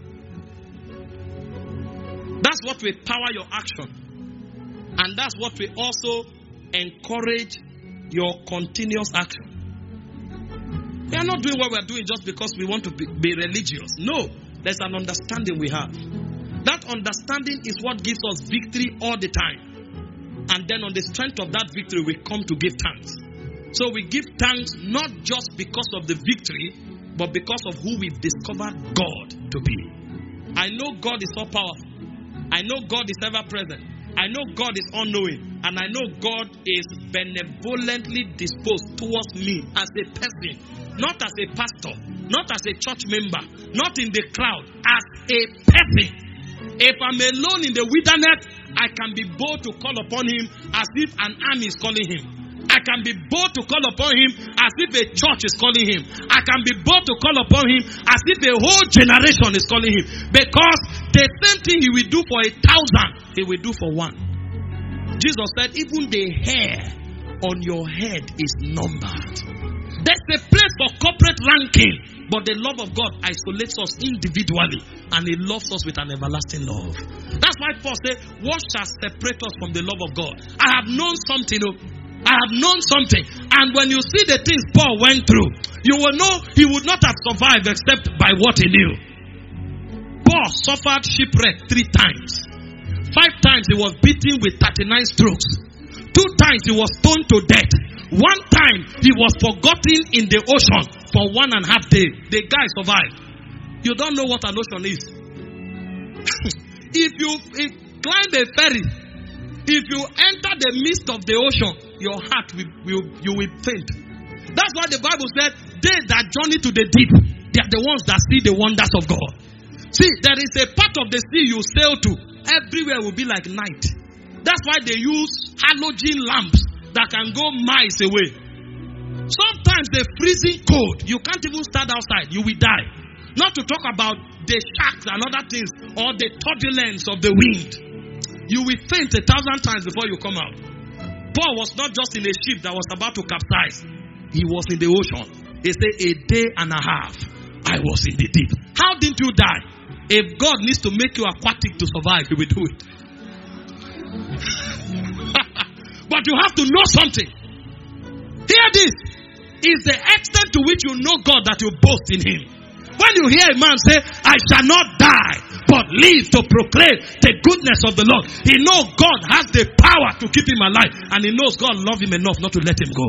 That's what will power your action. And that's what will also encourage your continuous action. We are not doing what we are doing just because we want to be religious. No, there's an understanding we have. That understanding is what gives us victory all the time. And then on the strength of that victory, we come to give thanks. So we give thanks not just because of the victory, but because of who we've discovered God to be. I know God is all powerful. I know God is ever present. I know God is all-knowing. And I know God is benevolently disposed towards me as a person. Not as a pastor. Not as a church member. Not in the crowd. As a person. If I'm alone in the wilderness, I can be bold to call upon him as if an army is calling him. I can be bold to call upon him as if a church is calling him. I can be bold to call upon him as if a whole generation is calling him. Because the same thing he will do for 1,000, he will do for one. Jesus said, even the hair on your head is numbered. There's a place for corporate ranking, but the love of God isolates us individually, and he loves us with an everlasting love. That's why Paul said, what shall separate us from the love of God? I have known something. I have known something. And when you see the things Paul went through, you will know he would not have survived except by what he knew. Paul suffered shipwreck 3 times. 5 times he was beaten with 39 strokes. 2 times he was stoned to death. 1 time he was forgotten in the ocean for 1.5 days. The guy survived. You don't know what an ocean is. If you climb a ferry, if you enter the midst of the ocean, your heart you will faint. That's why the Bible said, they that journey to the deep, they are the ones that see the wonders of God. See, there is a part of the sea you sail to. Everywhere will be like night. That's why they use halogen lamps that can go miles away. Sometimes the freezing cold, you can't even stand outside, you will die. Not to talk about the sharks and other things, or the turbulence of the wind. You will faint 1,000 times before you come out. Paul was not just in a ship that was about to capsize. He was in the ocean. He said, 1.5 days I was in the deep. How didn't you die? If God needs to make you aquatic to survive, he will do it. But you have to know something. Hear this. Is the extent to which you know God that you boast in him. When you hear a man say, I shall not die, but live to proclaim the goodness of the Lord, he knows God has the power to keep him alive, and he knows God loves him enough not to let him go.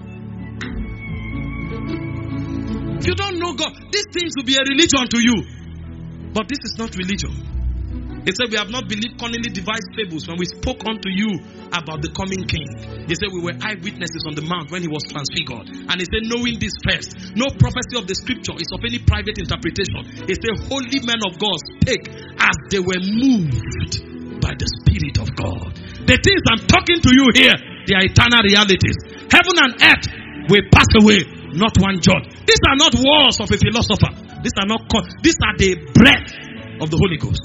If you don't know God, these things will be a religion to you. But this is not religion. He said, we have not believed cunningly devised fables when we spoke unto you about the coming king. He said, we were eyewitnesses on the mount when he was transfigured. And he said, knowing this first, no prophecy of the scripture is of any private interpretation. He said, holy men of God spake as they were moved by the Spirit of God. The things I'm talking to you here, they are eternal realities. Heaven and earth will pass away, not one jot. These are not words of a philosopher. These are the breath of the Holy Ghost.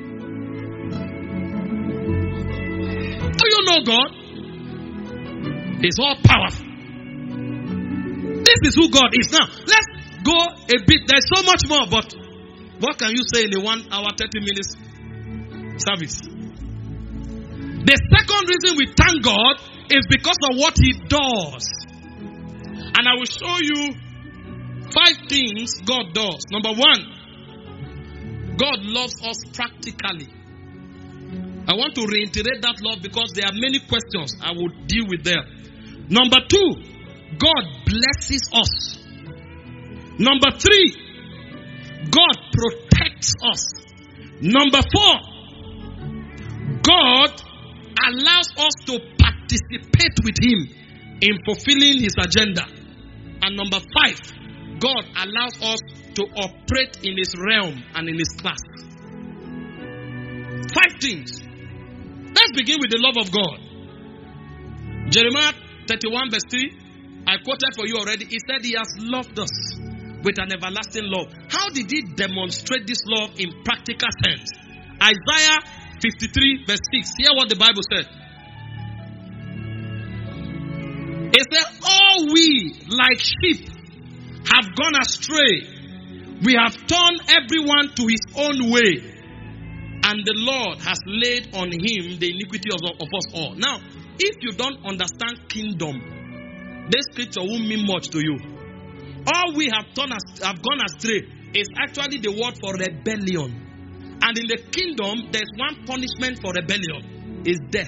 Do you know God? He's all powerful. This is who God is. Now, let's go a bit. There's so much more, but what can you say in a 1 hour, 30 minutes service? The second reason we thank God is because of what he does. And I will show you 5 things God does. Number 1, God loves us practically. I want to reiterate that love because there are many questions I will deal with there. Number 2, God blesses us. Number 3, God protects us. Number 4, God allows us to participate with him in fulfilling his agenda. And number 5, God allows us to operate in his realm and in his class. 5 things. Let's begin with the love of God. Jeremiah 31 verse 3, I quoted for you already. He said he has loved us with an everlasting love. How did he demonstrate this love in practical sense? Isaiah 53 verse 6. Hear what the Bible said. It said, all we like sheep have gone astray. We have turned everyone to his own way. And the Lord has laid on him the iniquity of us all. Now, if you don't understand kingdom, this scripture won't mean much to you. All we have gone astray is actually the word for rebellion. And in the kingdom, there's one punishment for rebellion, is death.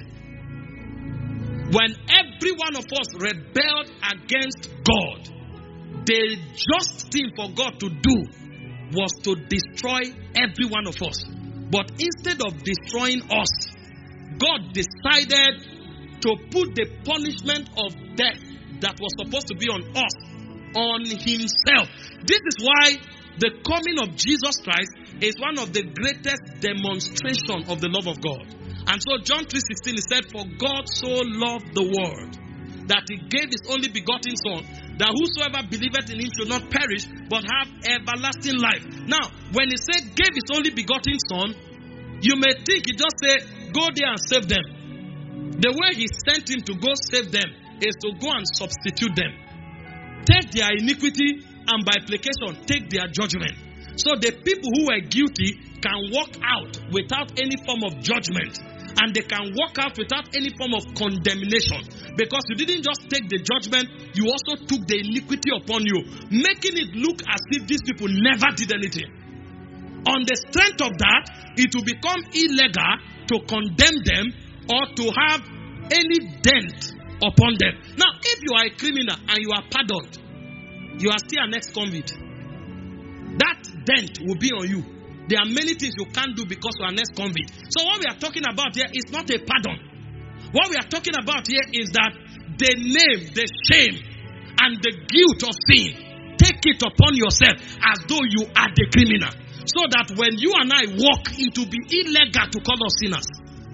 When every one of us rebelled against God, the just thing for God to do was to destroy every one of us. But instead of destroying us, God decided to put the punishment of death that was supposed to be on us, on himself. This is why the coming of Jesus Christ is one of the greatest demonstrations of the love of God. And so John 3:16, he said, for God so loved the world that he gave his only begotten Son, that whosoever believeth in him should not perish, but have everlasting life. Now, when he said gave his only begotten Son, you may think he just said, go there and save them. The way he sent him to go save them is to go and substitute them. Take their iniquity and by application, take their judgment. So the people who were guilty can walk out without any form of judgment. And they can walk out without any form of condemnation. Because you didn't just take the judgment, you also took the iniquity upon you, making it look as if these people never did anything. On the strength of that, it will become illegal to condemn them or to have any dent upon them. Now, if you are a criminal and you are pardoned, you are still an ex-convict. That dent will be on you. There are many things you can't do because you are an ex-convict. So what we are talking about here is not a pardon. What we are talking about here is that the name, the shame, and the guilt of sin, take it upon yourself as though you are the criminal. So that when you and I walk, it will be illegal to call us sinners.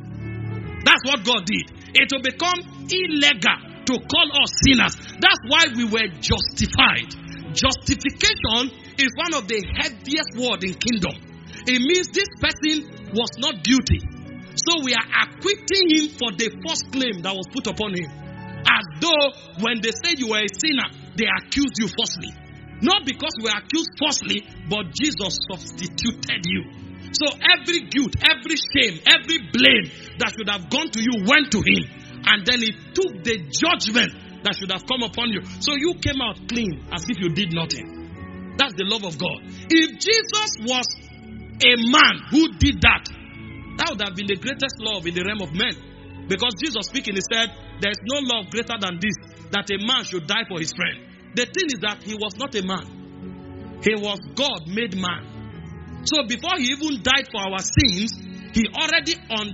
That's what God did. It will become illegal to call us sinners. That's why we were justified. Justification is one of the heaviest words in kingdom. It means this person was not guilty. So we are acquitting him for the false claim that was put upon him. As though when they said you were a sinner, they accused you falsely. Not because we were accused falsely, but Jesus substituted you. So every guilt, every shame, every blame that should have gone to you went to him. And then he took the judgment that should have come upon you. So you came out clean as if you did nothing. That's the love of God. If Jesus was a man who did that, that would have been the greatest love in the realm of men. Because Jesus speaking, he said, there is no love greater than this, that a man should die for his friend. The thing is that he was not a man. He was God made man. So before he even died for our sins, he already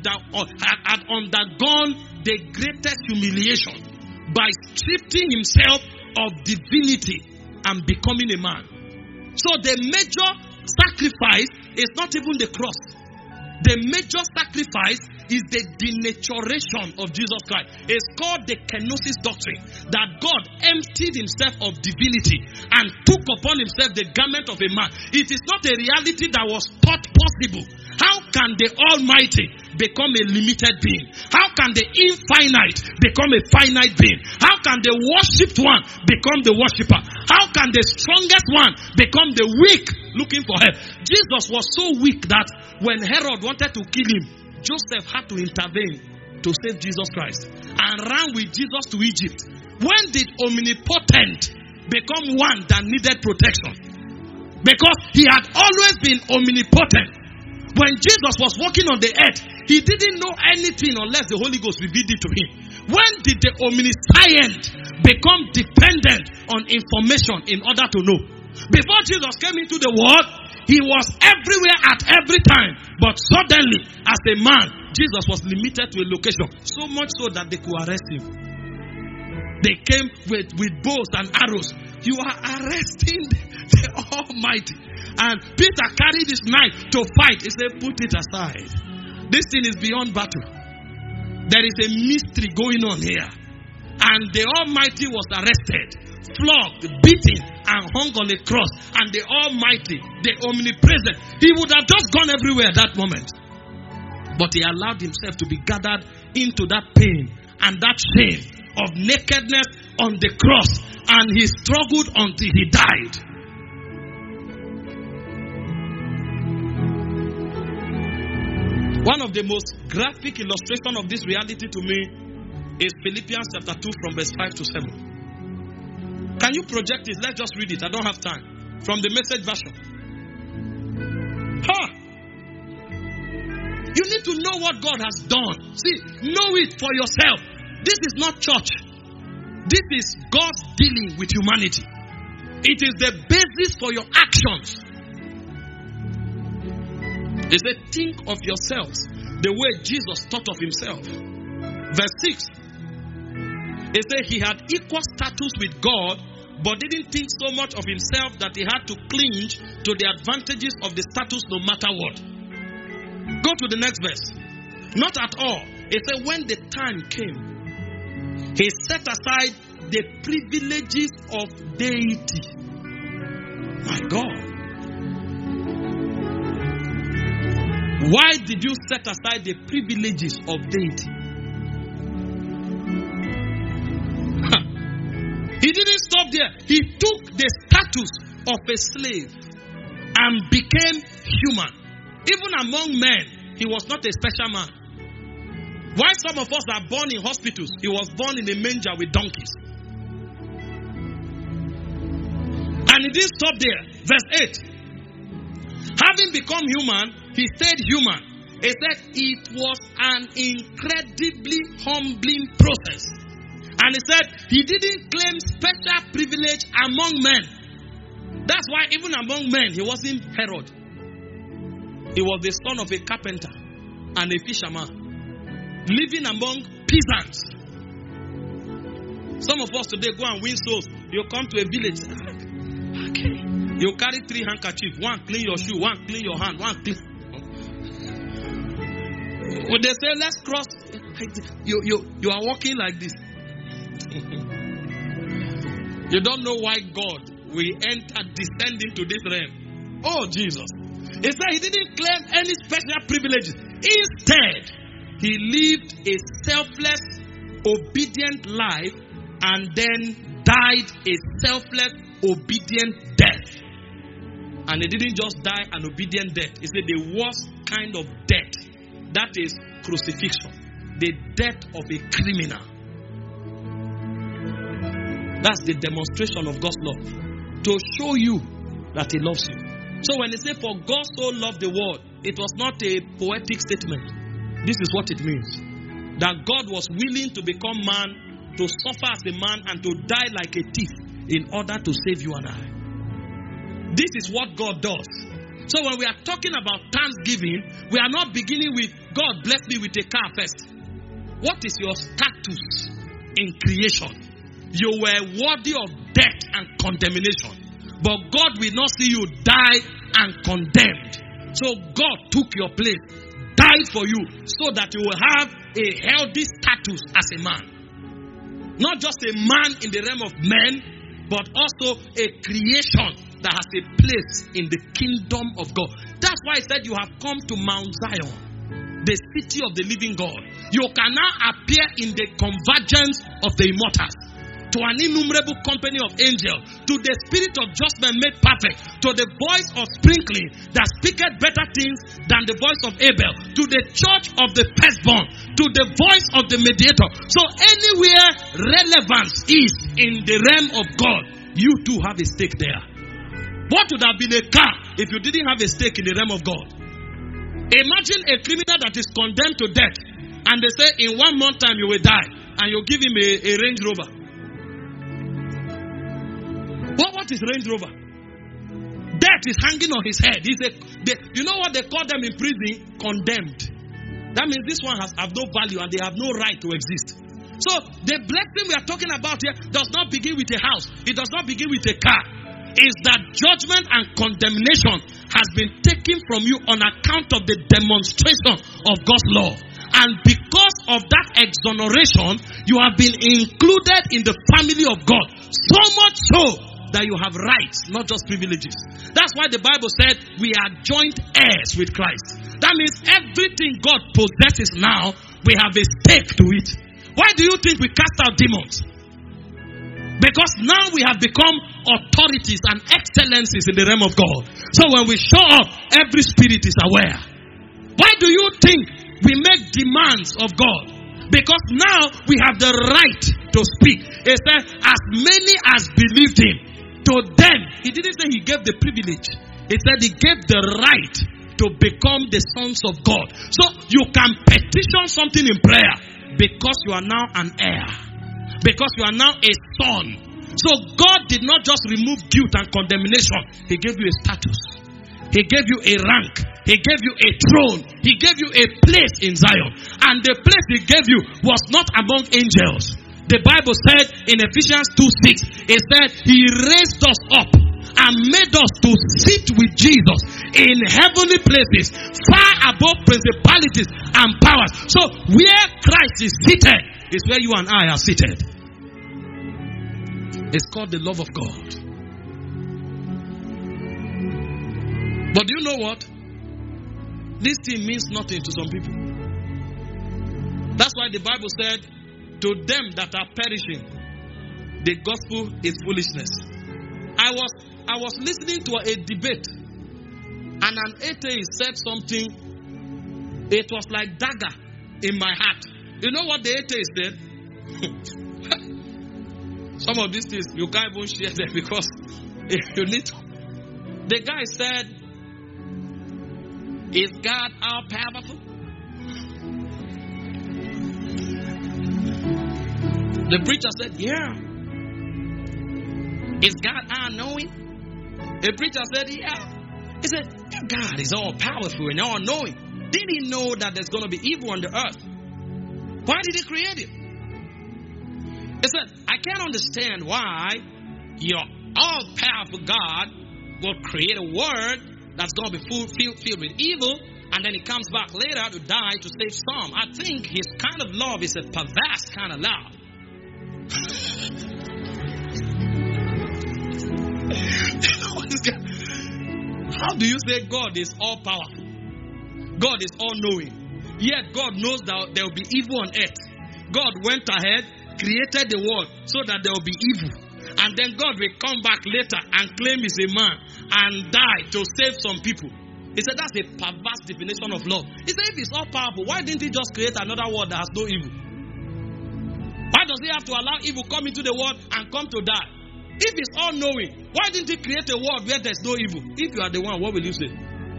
had undergone the greatest humiliation by stripping himself of divinity and becoming a man. So the major sacrifice is not even the cross. The major sacrifice is the denaturation of Jesus Christ. It's called the kenosis doctrine, that God emptied himself of divinity and took upon himself the garment of a man. It is not a reality that was thought possible. How can the Almighty become a limited being? How can the infinite become a finite being? How can the worshipped one become the worshipper? How can the strongest one become the weak looking for help? Jesus was so weak that when Herod wanted to kill him, Joseph had to intervene to save Jesus Christ and ran with Jesus to Egypt. When did omnipotent become one that needed protection? Because he had always been omnipotent. When Jesus was walking on the earth, he didn't know anything unless the Holy Ghost revealed it to him. When did the omniscient become dependent on information in order to know? Before Jesus came into the world, he was everywhere at every time. But suddenly, as a man, Jesus was limited to a location. So much so that they could arrest him. They came with bows and arrows. You are arresting the Almighty. And Peter carried his knife to fight. He said, put it aside. This thing is beyond battle. There is a mystery going on here. And the Almighty was arrested, flogged, beaten, and hung on a cross. And the Almighty, the omnipresent, he would have just gone everywhere at that moment. But he allowed himself to be gathered into that pain and that shame of nakedness on the cross. And he struggled until he died. One of the most graphic illustrations of this reality to me is Philippians chapter 2 from verse 5 to 7. Can you project it? Let's just read it. I don't have time. From the Message version. You need to know what God has done. See, know it for yourself. This is not church. This is God's dealing with humanity. It is the basis for your actions. He said, think of yourselves the way Jesus thought of himself. Verse 6. He said he had equal status with God, but didn't think so much of himself that he had to cling to the advantages of the status no matter what. Go to the next verse. Not at all. He said when the time came, he set aside the privileges of deity. My God. Why did you set aside the privileges of deity? He didn't stop there. He took the status of a slave and became human. Even among men, he was not a special man. Why some of us are born in hospitals, he was born in a manger with donkeys. And he didn't stop there. Verse 8. Having become human, he stayed human. He said it was an incredibly humbling process. And he said he didn't claim special privilege among men. That's why even among men, he wasn't Herod. He was the son of a carpenter and a fisherman, living among peasants. Some of us today go and win souls. You come to a village. Okay. You carry 3 handkerchiefs. One clean your shoe, one clean your hand, one clean. When they say, let's cross, you are walking like this. You don't know why God will descend into this realm. Oh, Jesus. He said he didn't claim any special privileges. Instead, he lived a selfless, obedient life and then died a selfless, obedient death. And he didn't just die an obedient death. He said the worst kind of death. That is crucifixion. The death of a criminal. That's the demonstration of God's love. To show you that he loves you. So when they say, for God so loved the world, it was not a poetic statement. This is what it means. That God was willing to become man, to suffer as a man, and to die like a thief in order to save you and I. This is what God does. So when we are talking about thanksgiving, we are not beginning with, God bless me with a car first. What is your status in creation? You were worthy of death and condemnation. But God will not see you die and condemned. So God took your place, died for you, so that you will have a healthy status as a man. Not just a man in the realm of men, but also a creation that has a place in the kingdom of God. That's why I said you have come to Mount Zion, the city of the living God. You can now appear in the convergence of the immortals, to an innumerable company of angels, to the spirit of just men made perfect, to the voice of sprinkling that speaketh better things than the voice of Abel, to the church of the firstborn, to the voice of the mediator. So anywhere relevance is in the realm of God, you too have a stake there. What would have been a car if you didn't have a stake in the realm of God? Imagine a criminal that is condemned to death, and they say in 1 month time you will die, and you give him a Range Rover. What is Range Rover? Death is hanging on his head. You know what they call them in prison? Condemned. That means this one have no value and they have no right to exist. So the blessing we are talking about here does not begin with a house. It does not begin with a car. Is that judgment and condemnation has been taken from you on account of the demonstration of God's love. And because of that exoneration, you have been included in the family of God. So much so that you have rights, not just privileges. That's why the Bible said we are joint heirs with Christ. That means everything God possesses now, we have a stake to it. Why do you think we cast out demons? Because now we have become authorities and excellencies in the realm of God. So when we show up, every spirit is aware. Why do you think we make demands of God? Because now we have the right to speak. He said, as many as believed him, to them, he didn't say he gave the privilege. He said he gave the right to become the sons of God. So you can petition something in prayer because you are now an heir. Because you are now a son. So God did not just remove guilt and condemnation. He gave you a status. He gave you a rank. He gave you a throne. He gave you a place in Zion. And the place he gave you was not among angels. The Bible said in Ephesians 2:6, it said he raised us up and made us to sit with Jesus in heavenly places, far above principalities and powers. So where Christ is seated is where you and I are seated. It's called the love of God. But do you know what? This thing means nothing to some people. That's why the Bible said, to them that are perishing, the gospel is foolishness. I was listening to a debate, and an atheist said something. It was like dagger in my heart. You know what the atheist said? Some of these things you can't even share them because if you need to. The guy said, is God all powerful? The preacher said, yeah. Is God all knowing? The preacher said, yeah. He said, God is all powerful and all knowing. Did he know that there's going to be evil on the earth? Why did he create it? He said, I can't understand why your all powerful God will create a world that's going to be filled with evil, and then he comes back later to die to save some. I think his kind of love is a perverse kind of love. How do you say God is all powerful? God is all knowing. Yet God knows that there will be evil on earth. God went ahead, created the world so that there will be evil. And then God will come back later and claim he's a man and die to save some people. He said that's a perverse definition of love. He said if he's all powerful, why didn't he just create another world that has no evil? Why does he have to allow evil come into the world and come to die? If he's all knowing, why didn't he create a world where there's no evil? If you are the one, what will you say?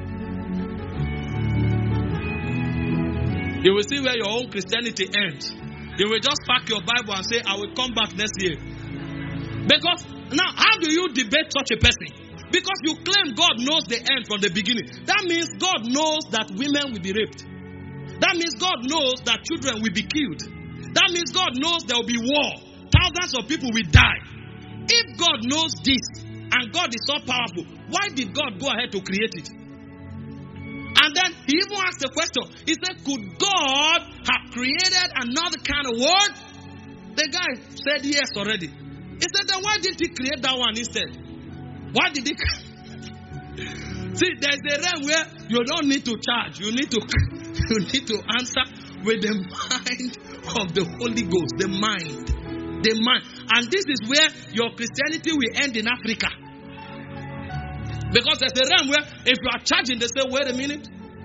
You will see where your own Christianity ends. You will just pack your Bible and say, I will come back next year. Because now, how do you debate such a person? Because you claim God knows the end from the beginning. That means God knows that women will be raped. That means God knows that children will be killed. That means God knows there will be war. Thousands of people will die. If God knows this and God is so powerful, why did God go ahead to create it? And then he even asked the question. He said, could God have created another kind of world? The guy said yes already. He said, then why didn't he create that one instead? Why did he? See, there's a realm where you don't need to charge. You need to answer with the mind of the Holy Ghost. The mind. The mind. And this is where your Christianity will end in Africa. Because there's a realm where if you are charging, they say, wait a minute.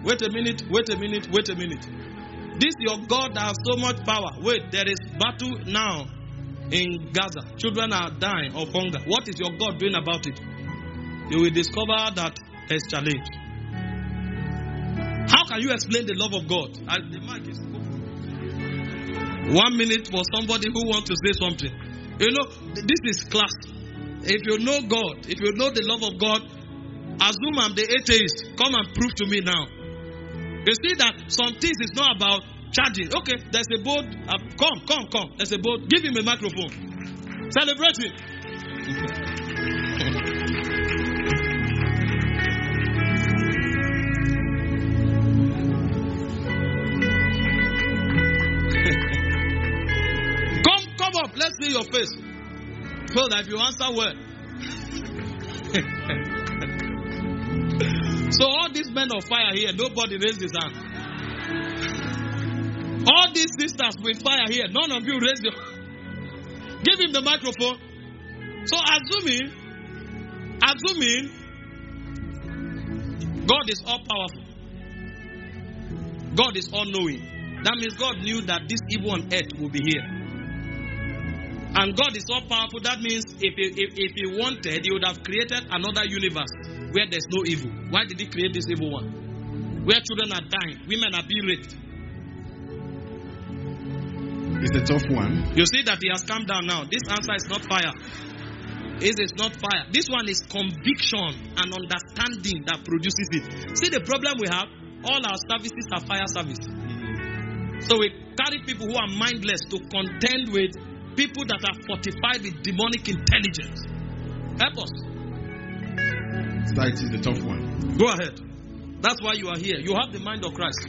This your God that has so much power. Wait, there is battle now in Gaza. Children are dying of hunger. What is your God doing about it? You will discover that there's challenge. How can you explain the love of God? The mic is open. 1 minute for somebody who wants to say something. You know, this is class. If you know God, if you know the love of God, assume I'm the atheist. Come and prove to me now. You see that some things is not about charging. Okay, there's a boat. Come. There's a boat. Give him a microphone. Celebrate him. Come up. Let's see your face. So that if you answer well. So all these men of fire here, nobody raised his hand. All these sisters with fire here, none of you raised your hand. Give him the microphone. So assuming God is all powerful. God is all knowing. That means God knew that this evil on earth will be here. And God is all powerful. That means if he wanted, he would have created another universe where there's no evil. Why did he create this evil one? Where children are dying, women are being raped. It's a tough one. You see that he has calmed down now. This answer is not fire. It is not fire. This one is conviction and understanding that produces it. See the problem we have? All our services are fire service. So we carry people who are mindless to contend with people that are fortified with demonic intelligence. Help us. That is the tough one. Go ahead. That's why you are here. You have the mind of Christ.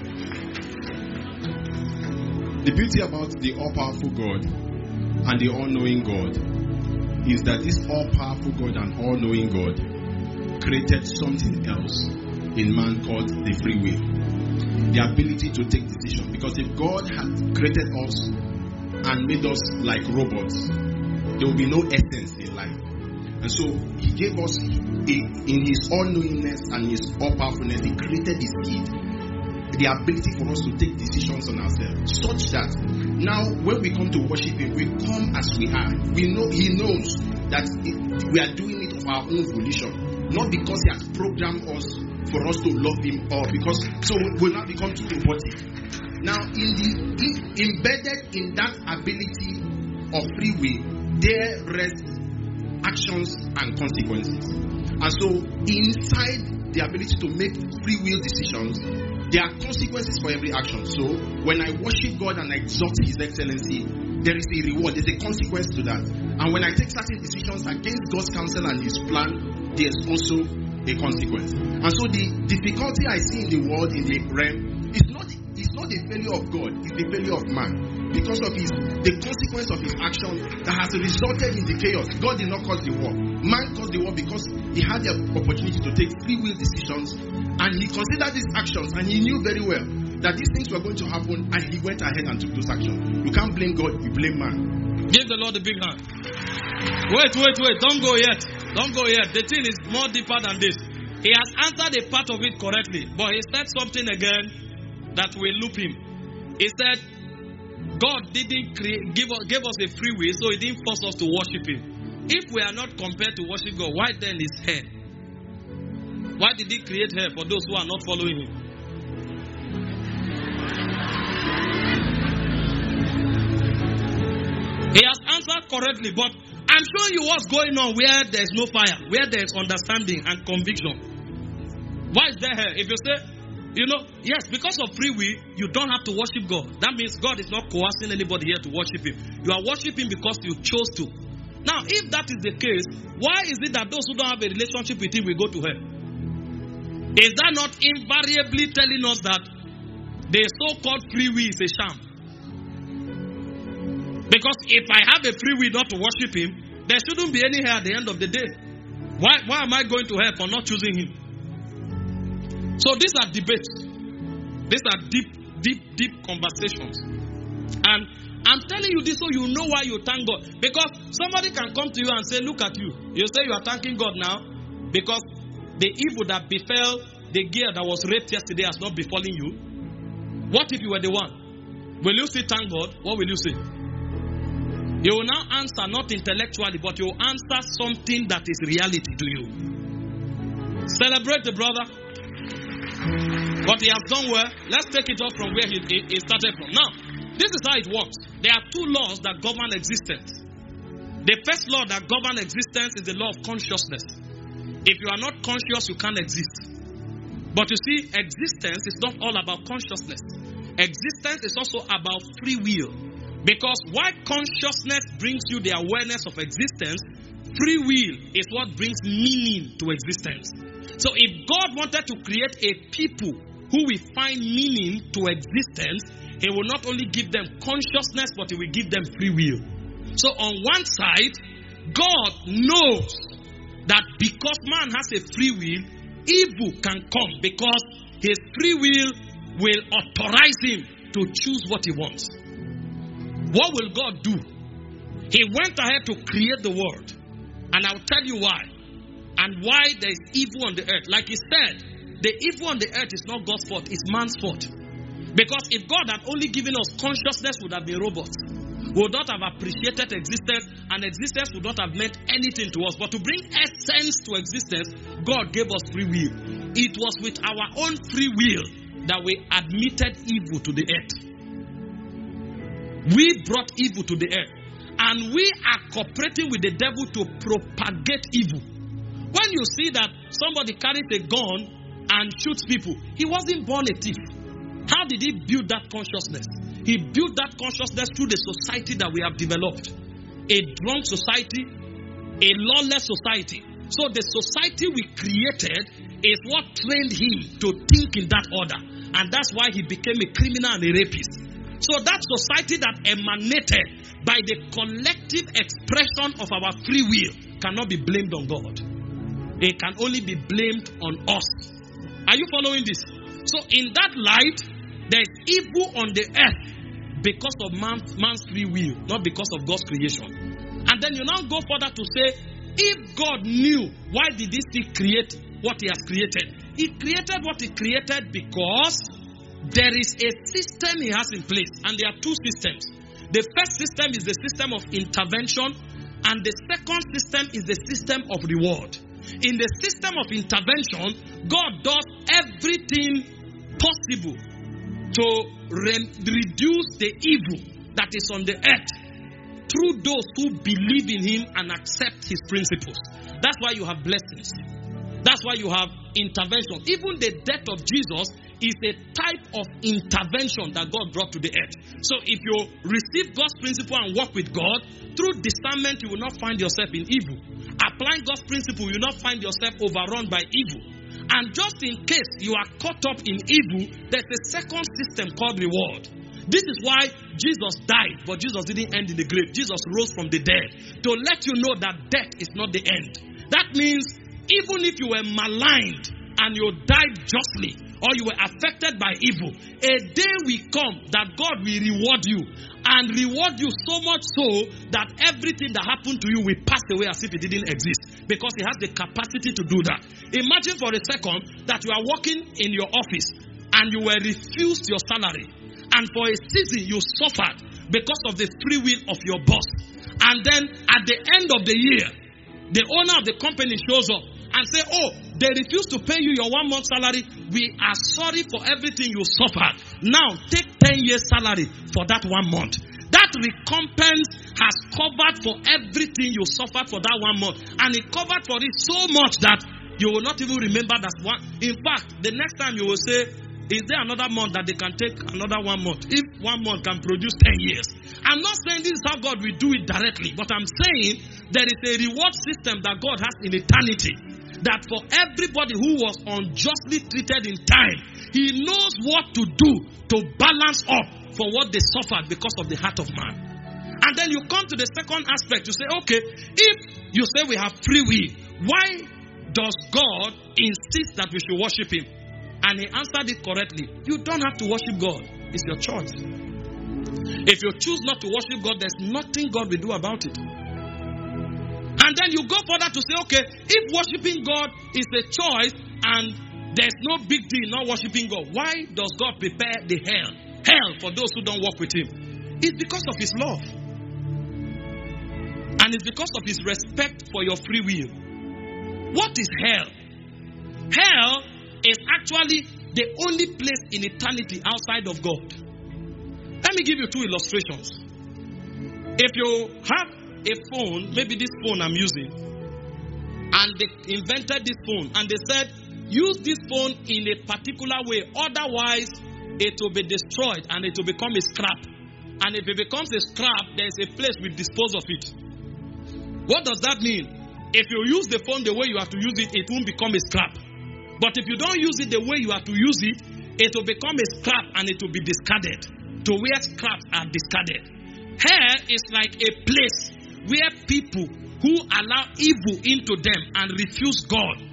The beauty about the all-powerful God and the all-knowing God is that this all-powerful God and all-knowing God created something else in man called the free will. The ability to take decisions. Because if God had created us and made us like robots, there will be no essence in life. And so he gave us, in his all-knowingness and his all-powerfulness, he created this seed, the ability for us to take decisions on ourselves, such that now when we come to worship him, we come as we are. We know he knows that we are doing it of our own volition, not because he has programmed us for us to love him, or because so we'll not become too robotic. Now, embedded in that ability of free will, there rests actions and consequences. And so inside the ability to make free will decisions, there are consequences for every action. So when I worship God and I exalt his excellency, there is a reward, there's a consequence to that. And when I take certain decisions against God's counsel and his plan, there's also a consequence. And so the difficulty I see in the world, in the realm, is not the failure of God, it's the failure of man. Because of the consequence of his action that has resulted in the chaos. God did not cause the war. Man caused the war because he had the opportunity to take free will decisions, and he considered these actions, and he knew very well that these things were going to happen, and he went ahead and took those actions. You can't blame God, you blame man. Give the Lord a big hand. Wait. Don't go yet. The thing is more deeper than this. He has answered a part of it correctly, but he said something again that will loop him. He said, God didn't give us a free will, so he didn't force us to worship him. If we are not compelled to worship God, why then is hair? Why did he create hair for those who are not following him? He has answered correctly, but I'm showing you what's going on where there's no fire, where there's understanding and conviction. Why is there hair? If you say, yes, because of free will, you don't have to worship God. That means God is not coercing anybody here to worship him. You are worshiping because you chose to. Now, if that is the case, why is it that those who don't have a relationship with him will go to hell? Is that not invariably telling us that the so-called free will is a sham? Because if I have a free will not to worship him, there shouldn't be any hell at the end of the day. Why am I going to hell for not choosing him? So these are debates. These are deep conversations. And I'm telling you this so you know why you thank God. Because somebody can come to you and say, look at you. You say you are thanking God now because the evil that befell the girl that was raped yesterday has not befallen you. What if you were the one? Will you say thank God? What will you say? You will now answer not intellectually, but you will answer something that is reality to you. Celebrate the brother. But he has done well. Let's take it off from where he started from. Now, this is how it works. There are two laws that govern existence. The first law that governs existence is the law of consciousness. If you are not conscious, you can't exist. But you see, existence is not all about consciousness. Existence is also about free will. Because while consciousness brings you the awareness of existence, free will is what brings meaning to existence. So if God wanted to create a people who will find meaning to existence, he will not only give them consciousness, but he will give them free will. So on one side, God knows that because man has a free will, evil can come because his free will authorize him to choose what he wants. What will God do? He went ahead to create the world. And I'll tell you why. And why there is evil on the earth. Like he said, the evil on the earth is not God's fault, it's man's fault. Because if God had only given us consciousness, would have been robots. We would not have appreciated existence, and existence would not have meant anything to us. But to bring essence to existence, God gave us free will. It was with our own free will that we admitted evil to the earth. We brought evil to the earth. And we are cooperating with the devil to propagate evil. When you see that somebody carries a gun and shoots people, he wasn't born a thief. How did he build that consciousness? He built that consciousness through the society that we have developed. A drunk society, a lawless society. So the society we created is what trained him to think in that order. And that's why he became a criminal and a rapist. So that society that emanated by the collective expression of our free will cannot be blamed on God. It can only be blamed on us. Are you following this? So in that light, there is evil on the earth because of man's free will, not because of God's creation. And then you now go further to say, if God knew, why did he still create what he has created? He created what he created because there is a system he has in place. And there are two systems. The first system is the system of intervention, and the second system is the system of reward. In the system of intervention, God does everything possible to reduce the evil that is on the earth through those who believe in him and accept his principles. That's why you have blessings. That's why you have intervention. Even the death of Jesus is a type of intervention that God brought to the earth. So if you receive God's principle and work with God, through discernment you will not find yourself in evil. Applying God's principle, you will not find yourself overrun by evil. And just in case you are caught up in evil, there's a second system called reward. This is why Jesus died, but Jesus didn't end in the grave. Jesus rose from the dead to let you know that death is not the end. That means even if you were maligned and you died justly, or you were affected by evil, a day will come that God will reward you, and reward you so much so that everything that happened to you will pass away as if it didn't exist, because he has the capacity to do that. Imagine for a second that you are working in your office and you were refused your salary, and for a season you suffered because of the free will of your boss, and then at the end of the year the owner of the company shows up and say, oh, they refused to pay you your 1 month salary. We are sorry for everything you suffered. Now take 10 years salary for that 1 month. That recompense has covered for everything you suffered for that 1 month. And it covered for it so much that you will not even remember that one. In fact, the next time you will say, is there another month that they can take another 1 month? If 1 month can produce 10 years. I'm not saying this is how God will do it directly, but I'm saying there is a reward system that God has in eternity. That for everybody who was unjustly treated in time, he knows what to do to balance up for what they suffered because of the heart of man. And then you come to the second aspect. You say, okay, if you say we have free will, why does God insist that we should worship him? And he answered it correctly. You don't have to worship God. It's your choice. If you choose not to worship God, there's nothing God will do about it. And then you go further to say, okay, if worshiping God is a choice and there's no big deal not worshiping God, why does God prepare the hell for those who don't walk with him? It's because of his love. And it's because of his respect for your free will. What is hell? Hell is actually the only place in eternity outside of God. Let me give you 2 illustrations. If you have a phone, maybe this phone I'm using, and they invented this phone, and they said, use this phone in a particular way, otherwise it will be destroyed and it will become a scrap. And if it becomes a scrap, there is a place we dispose of it. What does that mean? If you use the phone the way you have to use it, it won't become a scrap. But if you don't use it the way you have to use it, it will become a scrap and it will be discarded. To where scraps are discarded. Hell is like a place where people who allow evil into them and refuse God have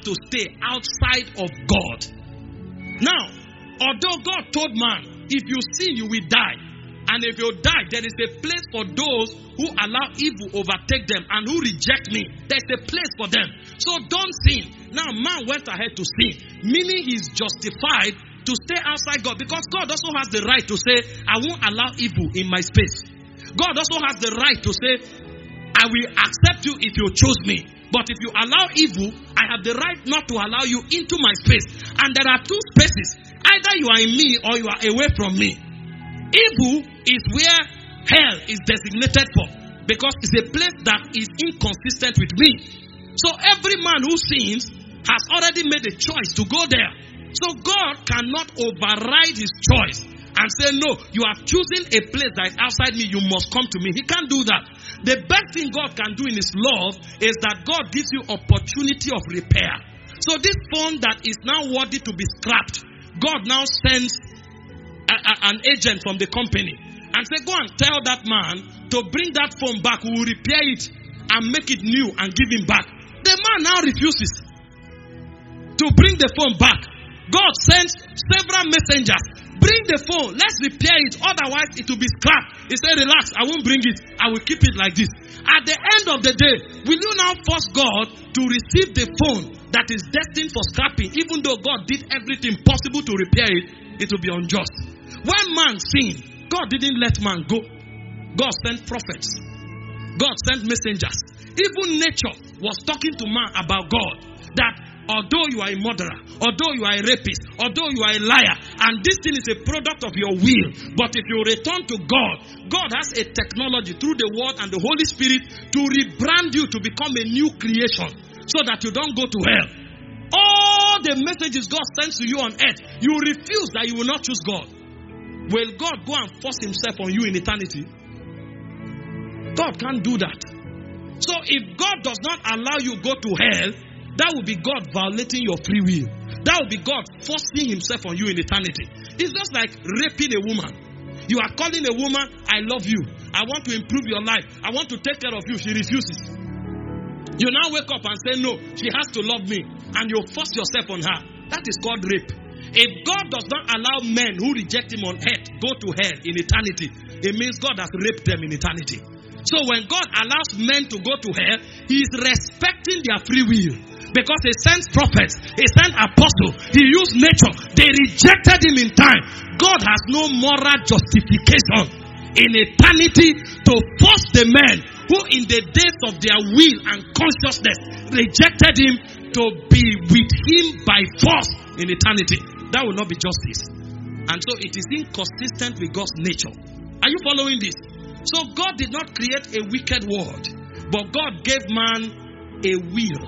to stay outside of God. Now, although God told man, if you sin, you will die. And if you die, there is a place for those who allow evil overtake them and who reject me. There's a place for them. So don't sin. Now man went ahead to sin, meaning he's justified to stay outside God, because God also has the right to say, I won't allow evil in my space. God also has the right to say, I will accept you if you choose me. But if you allow evil, I have the right not to allow you into my space. And there are two spaces. Either you are in me or you are away from me. Evil is where hell is designated for, because it's a place that is inconsistent with me. So every man who sins has already made a choice to go there. So God cannot override his choice and say, no, you have chosen a place that is outside me, you must come to me. He can't do that. The best thing God can do in his love is that God gives you opportunity of repair. So this phone that is now worthy to be scrapped, God now sends an agent from the company and say, go and tell that man to bring that phone back. We will repair it and make it new and give him back. The man now refuses to bring the phone back. God sends several messengers. Bring the phone. Let's repair it. Otherwise, it will be scrapped. He said, relax. I won't bring it. I will keep it like this. At the end of the day, will you now force God to receive the phone that is destined for scrapping? Even though God did everything possible to repair it, it will be unjust. When man sinned, God didn't let man go. God sent prophets. God sent messengers. Even nature was talking to man about God. That although you are a murderer, although you are a rapist, although you are a liar, and this thing is a product of your will, but if you return to God, God has a technology through the word and the Holy Spirit to rebrand you to become a new creation so that you don't go to hell. All the messages God sends to you on earth, you refuse that you will not choose God. Will God go and force himself on you in eternity? God can't do that. So if God does not allow you go to hell, that will be God violating your free will. That will be God forcing himself on you in eternity. It's just like raping a woman. You are calling a woman, I love you. I want to improve your life. I want to take care of you. She refuses. You now wake up and say, no, she has to love me. And you force yourself on her. That is called rape. If God does not allow men who reject him on earth go to hell in eternity, it means God has raped them in eternity. So when God allows men to go to hell, he is respecting their free will. Because he sends prophets, he sent apostles, he used nature. They rejected him in time. God has no moral justification in eternity to force the men who in the days of their will and consciousness rejected him to be with him by force in eternity. That will not be justice. And so it is inconsistent with God's nature. Are you following this? So God did not create a wicked world, but God gave man a will,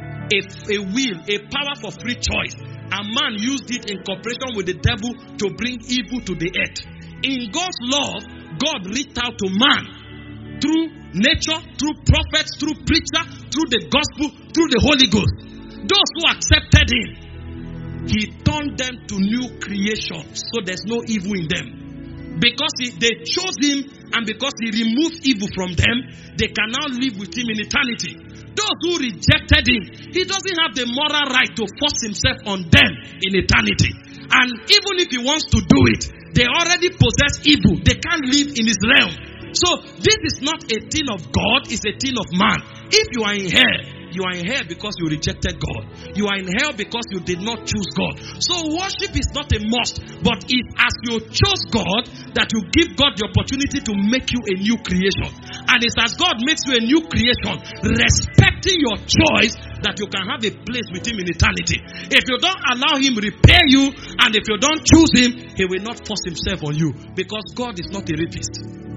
a power for free choice. And man used it in cooperation with the devil to bring evil to the earth. In God's love, God reached out to man through nature, through prophets, through preacher, through the gospel, through the Holy Ghost. Those who accepted him, he turned them to new creations, so there's no evil in them. Because they chose him, and because he removed evil from them, they can now live with him in eternity. Those who rejected him, he doesn't have the moral right to force himself on them in eternity. And even if he wants to do it, they already possess evil. They can't live in his realm. So this is not a thing of God, it's a thing of man. If you are in hell, you are in hell because you rejected God. You are in hell because you did not choose God. So worship is not a must, but it's as you chose God that you give God the opportunity to make you a new creation. And it's as God makes you a new creation, respecting your choice, that you can have a place with him in eternity. If you don't allow him repair you, and if you don't choose him, he will not force himself on you, because God is not a rapist.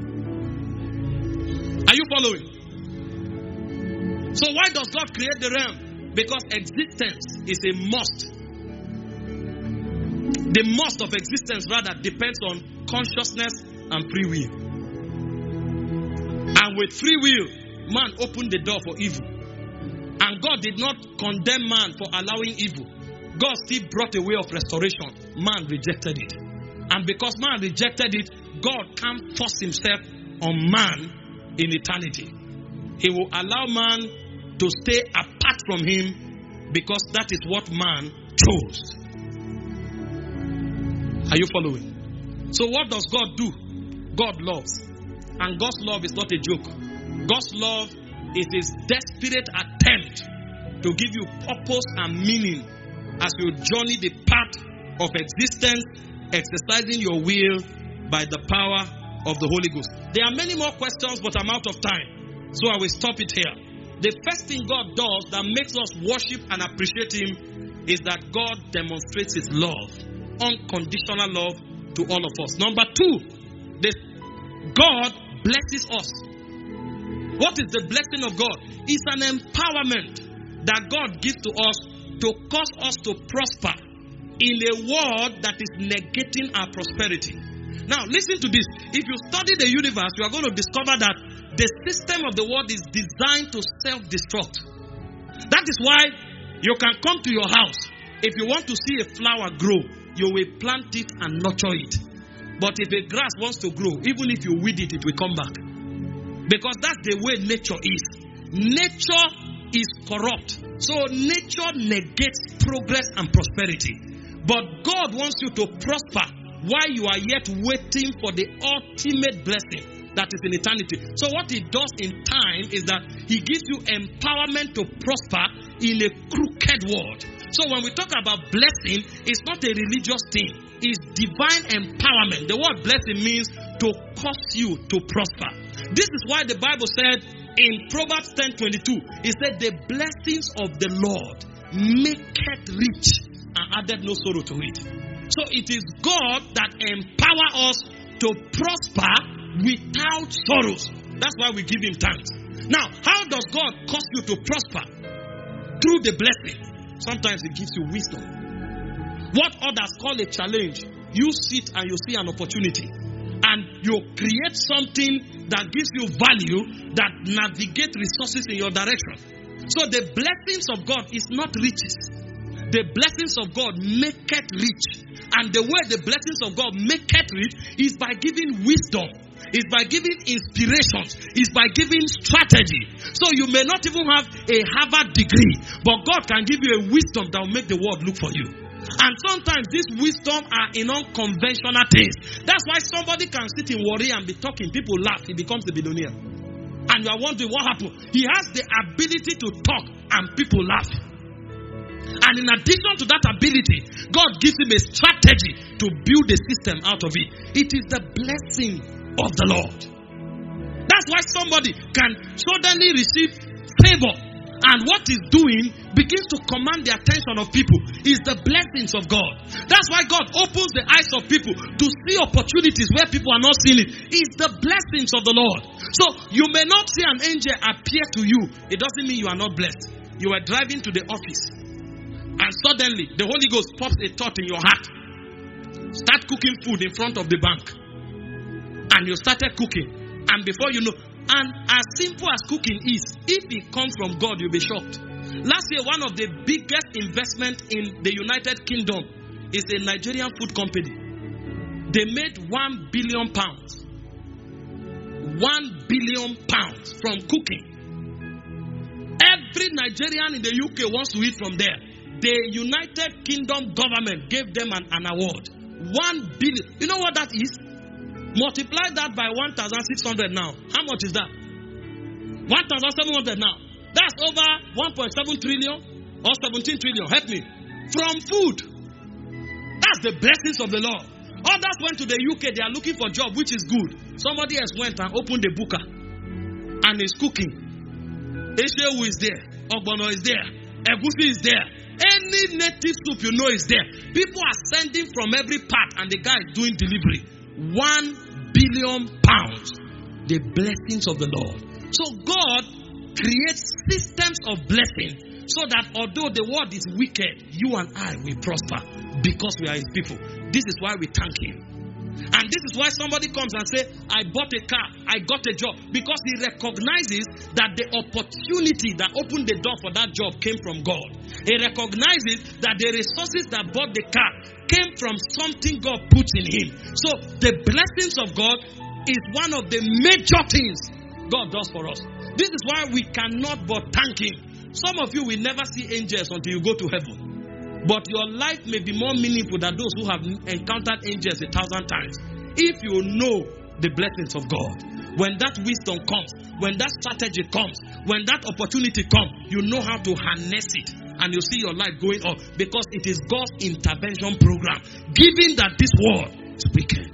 Are you following? So why does God create the realm? Because existence is a must. The must of existence rather depends on consciousness and free will. And with free will, man opened the door for evil. And God did not condemn man for allowing evil. God still brought a way of restoration. Man rejected it. And because man rejected it, God can't force himself on man in eternity. He will allow man to stay apart from him because that is what man chose. Are you following? So what does God do? God loves. And God's love is not a joke. God's love is His desperate attempt to give you purpose and meaning as you journey the path of existence, exercising your will by the power of the Holy Ghost. There are many more questions, but I'm out of time, so I will stop it here. The first thing God does that makes us worship and appreciate Him is that God demonstrates His love, unconditional love to all of us. Number two, God blesses us. What is the blessing of God? It's an empowerment that God gives to us to cause us to prosper in a world that is negating our prosperity. Now, listen to this. If you study the universe, you are going to discover that the system of the world is designed to self-destruct. That is why you can come to your house. If you want to see a flower grow, you will plant it and nurture it. But if a grass wants to grow, even if you weed it, it will come back. Because that's the way nature is. Nature is corrupt. So nature negates progress and prosperity. But God wants you to prosper while you are yet waiting for the ultimate blessing that is in eternity. So what He does in time is that He gives you empowerment to prosper in a crooked world. So when we talk about blessing, it's not a religious thing. It's divine empowerment. The word blessing means to cause you to prosper. This is why the Bible said in Proverbs 10:22, it said, the blessings of the Lord maketh rich and added no sorrow to it. So it is God that empowers us to prosper without sorrows. That's why we give Him thanks. Now, how does God cause you to prosper? Through the blessing. Sometimes He gives you wisdom. What others call a challenge, you sit and you see an opportunity. And you create something that gives you value, that navigates resources in your direction. So the blessings of God is not riches. The blessings of God maketh rich. And the way the blessings of God maketh rich is by giving wisdom. Is by giving inspirations. Is by giving strategy. So you may not even have a Harvard degree, but God can give you a wisdom that will make the world look for you. And sometimes this wisdom are in unconventional things. That's why somebody can sit in worry and be talking. People laugh. He becomes a billionaire. And you are wondering what happened. He has the ability to talk and people laugh. And in addition to that ability, God gives him a strategy to build a system out of it. It is the blessing of the Lord. That's why somebody can suddenly receive favor. And what he's doing begins to command the attention of people. Is the blessings of God. That's why God opens the eyes of people to see opportunities where people are not seeing it. It's the blessings of the Lord. So you may not see an angel appear to you. It doesn't mean you are not blessed. You are driving to the office and suddenly the Holy Ghost pops a thought in your heart. Start cooking food in front of the bank. And you started cooking. And before you know, and as simple as cooking is, if it comes from God, you'll be shocked. Last year, one of the biggest investments in the United Kingdom is a Nigerian food company. They made £1 billion. £1 billion from cooking. Every Nigerian in the UK wants to eat from there. The United Kingdom government gave them an award. 1 billion. You know what that is? Multiply that by 1,600 now. How much is that? 1,700 now. That's over 1.7 trillion or 17 trillion. Help me. From food. That's the blessings of the Lord. Others went to the UK. They are looking for a job, which is good. Somebody else went and opened a booker and is cooking. Eshewu is there. Ogbono is there. Egusi is there. Any native soup you know is there. People are sending from every part and the guy is doing delivery. £1 billion. The blessings of the Lord. So God creates systems of blessing so that although the world is wicked, you and I will prosper because we are His people. This is why we thank Him. And this is why somebody comes and says, I bought a car, I got a job. Because he recognizes that the opportunity that opened the door for that job came from God. He recognizes that the resources that bought the car came from something God puts in him. So the blessings of God is one of the major things God does for us. This is why we cannot but thank Him. Some of you will never see angels until you go to heaven. But your life may be more meaningful than those who have encountered angels 1,000 times. If you know the blessings of God, when that wisdom comes, when that strategy comes, when that opportunity comes, you know how to harness it. And you see your life going up because it is God's intervention program. Given that this world is wicked.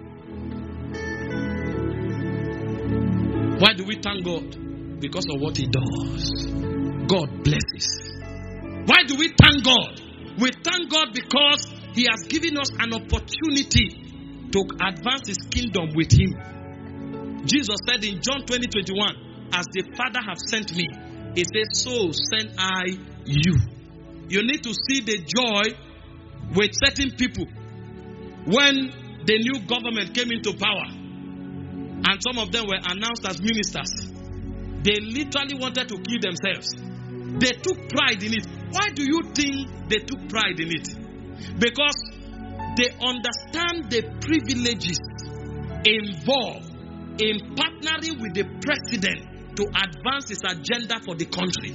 Why do we thank God? Because of what He does. God blesses. Why do we thank God? We thank God because He has given us an opportunity to advance His kingdom with Him. Jesus said in John 20:21, as the Father has sent me, He said, so send I you. You need to see the joy with certain people when the new government came into power and some of them were announced as ministers. They literally wanted to kill themselves. They took pride in it. Why do you think they took pride in it? Because they understand the privileges involved in partnering with the president to advance his agenda for the country.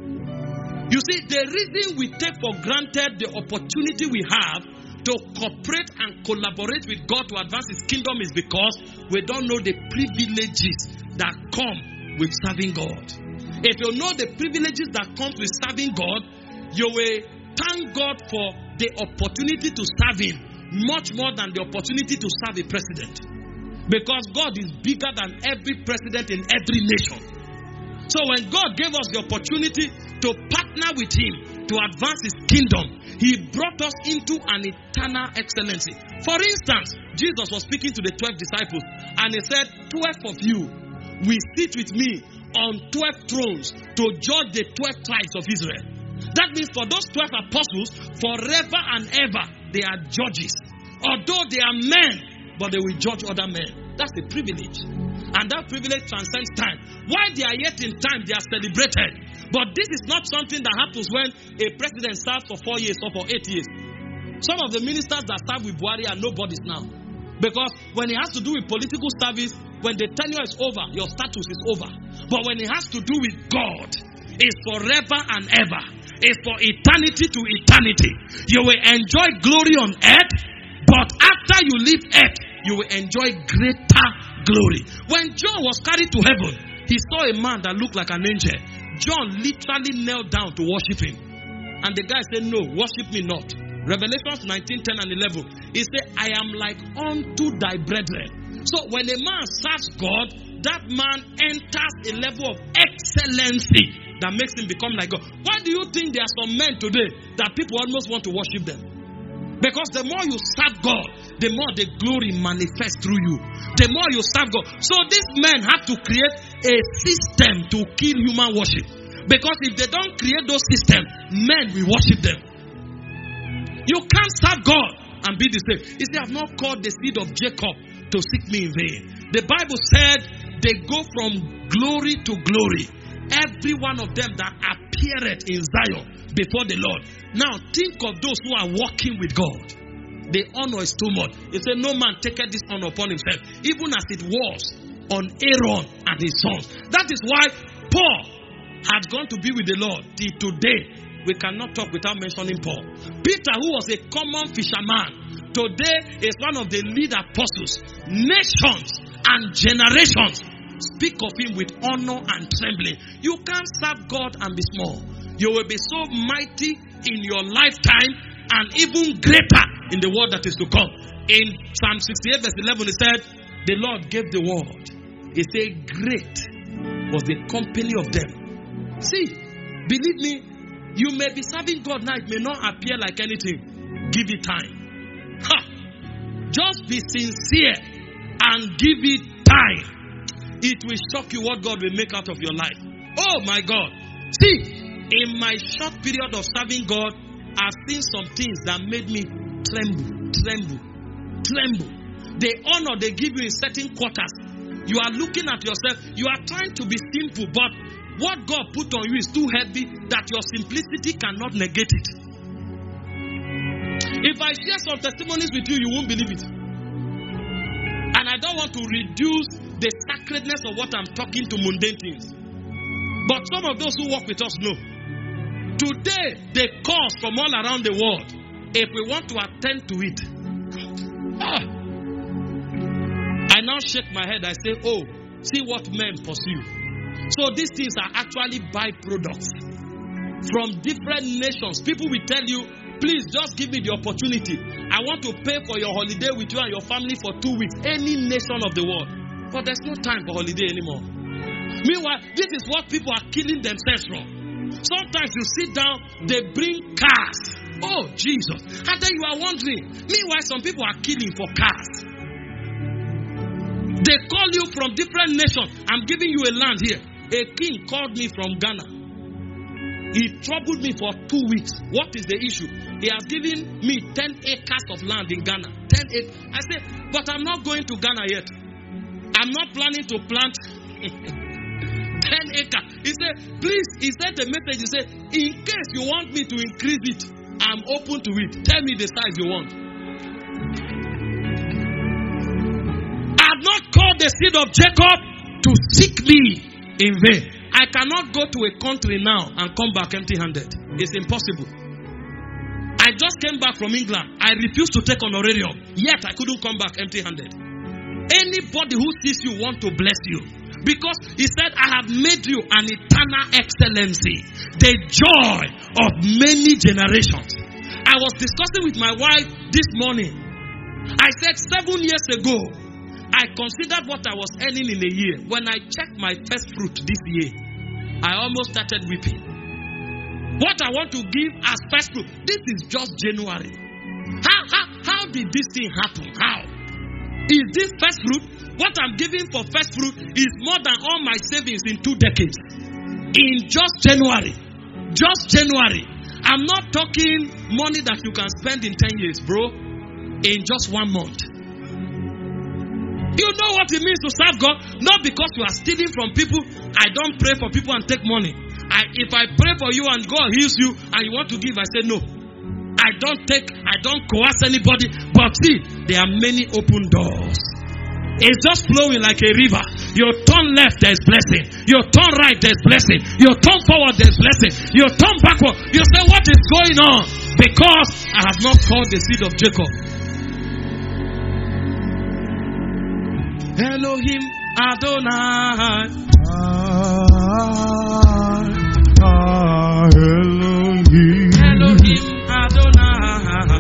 You see, the reason we take for granted the opportunity we have to cooperate and collaborate with God to advance His kingdom is because we don't know the privileges that come with serving God. If you know the privileges that comes with serving God, you will thank God for the opportunity to serve Him much more than the opportunity to serve a president. Because God is bigger than every president in every nation. So when God gave us the opportunity to partner with Him to advance His kingdom, He brought us into an eternal excellency. For instance, Jesus was speaking to the 12 disciples and He said, 12 of you will sit with me on 12 thrones to judge the 12 tribes of Israel. That means for those 12 apostles, forever and ever, they are judges. Although they are men, but they will judge other men. That's a privilege. And that privilege transcends time. While they are yet in time, they are celebrated. But this is not something that happens when a president serves for 4 years or for 8 years. Some of the ministers that serve with Buhari are nobodies now. Because when it has to do with political service, when the tenure is over, your status is over. But when it has to do with God, it's forever and ever. It's for eternity to eternity. You will enjoy glory on earth, but after you leave earth, you will enjoy greater glory. When John was carried to heaven, he saw a man that looked like an angel. John literally knelt down to worship him. And the guy said, no, worship me not. Revelations 19:10 and 11. He said, I am like unto thy brethren. So when a man serves God, that man enters a level of excellency that makes him become like God. Why do you think there are some men today that people almost want to worship them? Because the more you serve God, the more the glory manifests through you. The more you serve God. So these men have to create a system to kill human worship. Because if they don't create those systems, men will worship them. You can't serve God and be the same. He said, I have not called the seed of Jacob to seek me in vain. The Bible said they go from glory to glory. Every one of them that appeareth in Zion before the Lord. Now think of those who are walking with God. The honor is too much. He said, no man taketh this honor upon himself, even as it was on Aaron and his sons. That is why Paul had gone to be with the Lord. Till today, we cannot talk without mentioning Paul. Peter, who was a common fisherman, today is one of the lead apostles. Nations and generations speak of him with honor and trembling. You can't serve God and be small. You will be so mighty in your lifetime and even greater in the world that is to come. In Psalm 68 verse 11, he said, the Lord gave the word. He said, great was the company of them. See, believe me, you may be serving God now. It may not appear like anything. Give it time. Just be sincere and give it time. It will shock you what God will make out of your life. Oh my God. See, in my short period of serving God, I've seen some things that made me tremble. The honor they give you in certain quarters. You are looking at yourself. You are trying to be simple, but what God put on you is too heavy that your simplicity cannot negate it. If I share some testimonies with you, you won't believe it. And I don't want to reduce the sacredness of what I'm talking to mundane things. But some of those who work with us know. Today, they call from all around the world. If we want to attend to it, I now shake my head. I say, oh, see what men pursue. So these things are actually byproducts from different nations. People will tell you, please just give me the opportunity. I want to pay for your holiday with you and your family for 2 weeks. Any nation of the world. But there's no time for holiday anymore. Meanwhile, this is what people are killing themselves from. Sometimes you sit down, they bring cars. Oh, Jesus. And then you are wondering. Meanwhile, some people are killing for cars. They call you from different nations. I'm giving you a land here. A king called me from Ghana. He troubled me for 2 weeks. What is the issue? He has given me 10 acres of land in Ghana. 10 acres. I said, but I'm not going to Ghana yet. I'm not planning to plant 10 acres. He said, please, he sent a message. He said, in case you want me to increase it, I'm open to it. Tell me the size you want. I have not called the seed of Jacob to seek me in vain. I cannot go to a country now and come back empty-handed. It's impossible. I just came back from England. I refused to take honorarium. Yet I couldn't come back empty-handed. Anybody who sees you want to bless you. Because he said, I have made you an eternal excellency. The joy of many generations. I was discussing with my wife this morning. I said 7 years ago, I considered what I was earning in a year. When I checked my first fruit this year, I almost started weeping. What I want to give as first fruit, this is just January. How did this thing happen? How? Is this first fruit? What I'm giving for first fruit is more than all my savings in 2 decades. In just January. Just January. I'm not talking money that you can spend in 10 years, bro. In just 1 month. You know what it means to serve God? Not because you are stealing from people. I don't pray for people and take money. If I pray for you and God heals you and you want to give, I say no. I don't coerce anybody. But see, there are many open doors. It's just flowing like a river. You turn left, there's blessing. You turn right, there's blessing. You turn forward, there's blessing. You turn backward. You say, what is going on? Because I have not called the seed of Jacob. Elohim Adonai. Elohim. Elohim Adonai.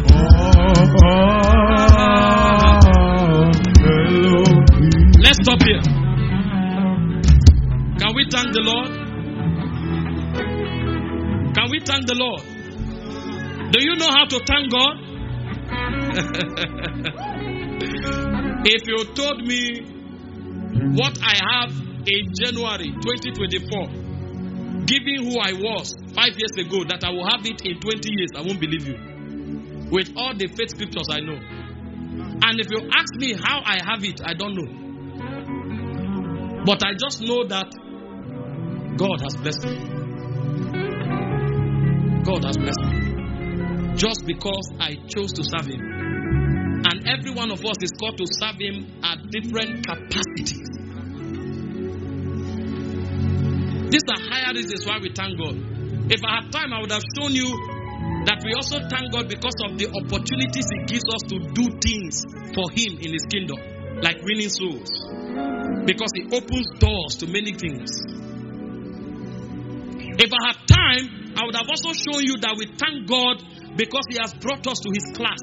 Let's stop here. Can we thank the Lord? Can we thank the Lord? Do you know how to thank God? If you told me what I have in January 2024, given who I was 5 years ago, that I will have it in 20 years, I won't believe you. With all the faith scriptures I know. And if you ask me how I have it, I don't know. But I just know that God has blessed me. God has blessed me. Just because I chose to serve Him. And every one of us is called to serve Him at different capacities. These are higher reasons why we thank God. If I had time, I would have shown you that we also thank God because of the opportunities He gives us to do things for Him in His kingdom. Like winning souls. Because He opens doors to many things. If I had time, I would have also shown you that we thank God because He has brought us to His class.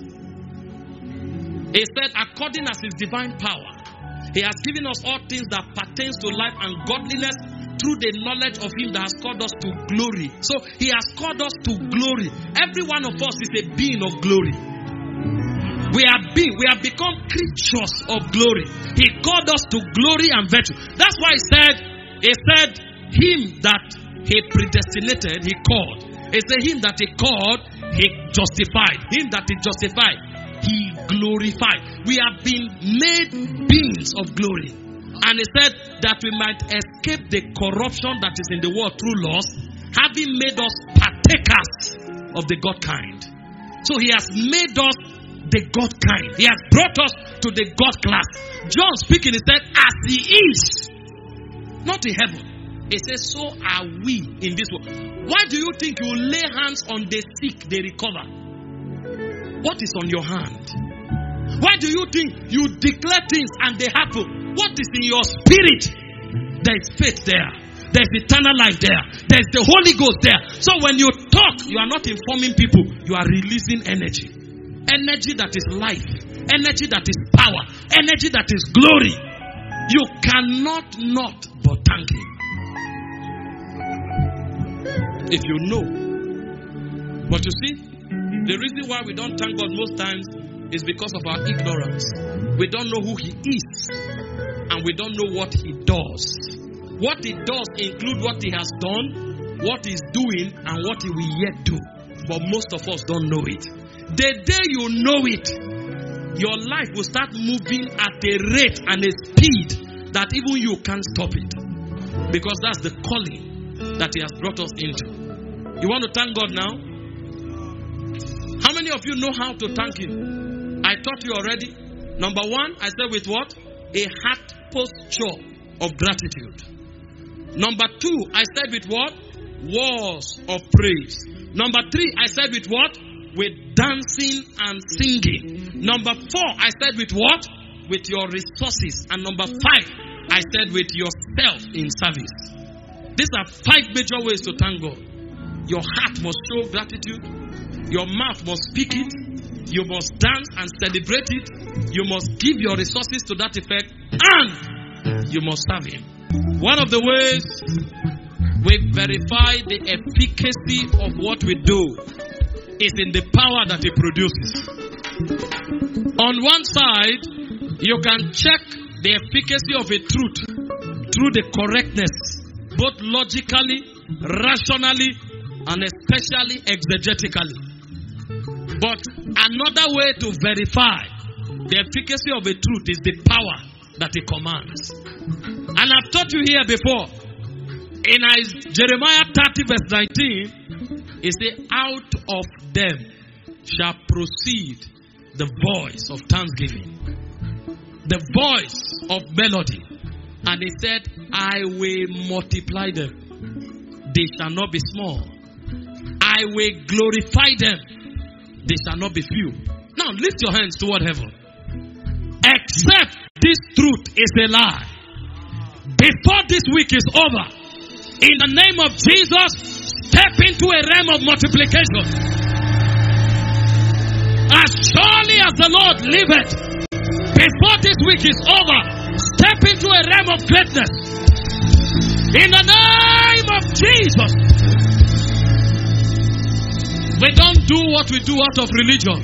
He said, according as His divine power, He has given us all things that pertains to life and godliness through the knowledge of Him that has called us to glory. So He has called us to glory. Every one of us is a being of glory. We have become creatures of glory. He called us to glory and virtue. That's why He said, Him that He predestinated, He called. He said, Him that He called, He justified. Him that He justified, He glorified. We have been made beings of glory. And He said that we might escape the corruption that is in the world through lust, having made us partakers of the God kind. So He has made us the God kind. He has brought us to the God class. John speaking, he said, as He is, not in heaven, It says, so are we in this world. Why do you think you lay hands on the sick, they recover? What is on your hand? Why do you think you declare things and they happen? What is in your spirit? There is faith there. There's eternal life there. There's the Holy Ghost there. So when you talk, you are not informing people. You are releasing energy. Energy that is life. Energy that is power. Energy that is glory. You cannot not but thank Him. If you know. But you see, the reason why we don't thank God most times is because of our ignorance. We don't know who He is. And we don't know what He does. What He does include what He has done, what He's doing, and what He will yet do. But most of us don't know it. The day you know it, your life will start moving at a rate and a speed that even you can't stop it. Because that's the calling that He has brought us into. You want to thank God now? How many of you know how to thank Him? I taught you already. Number one, I said with what? A heart posture of gratitude. Number two, I said with what? Words of praise. Number three, I said with what? With dancing and singing. Number four, I said with what? With your resources. And number five, I said with yourself in service. These are five major ways to thank God. Your heart must show gratitude. Your mouth must speak it. You must dance and celebrate it. You must give your resources to that effect. And you must serve Him. One of the ways we verify the efficacy of what we do is in the power that it produces. On one side, you can check the efficacy of a truth through the correctness, both logically, rationally, and especially exegetically. But another way to verify the efficacy of a truth is the power that it commands. And I've taught you here before. In Jeremiah 30 verse 19, it says, out of them shall proceed the voice of thanksgiving, the voice of melody. And he said, I will multiply them. They shall not be small. I will glorify them. They shall not be few. Now lift your hands toward heaven. Except this truth is a lie. Before this week is over, in the name of Jesus, step into a realm of multiplication. As surely as the Lord liveth, before this week is over, step into a realm of greatness. In the name of Jesus. We don't do what we do out of religion.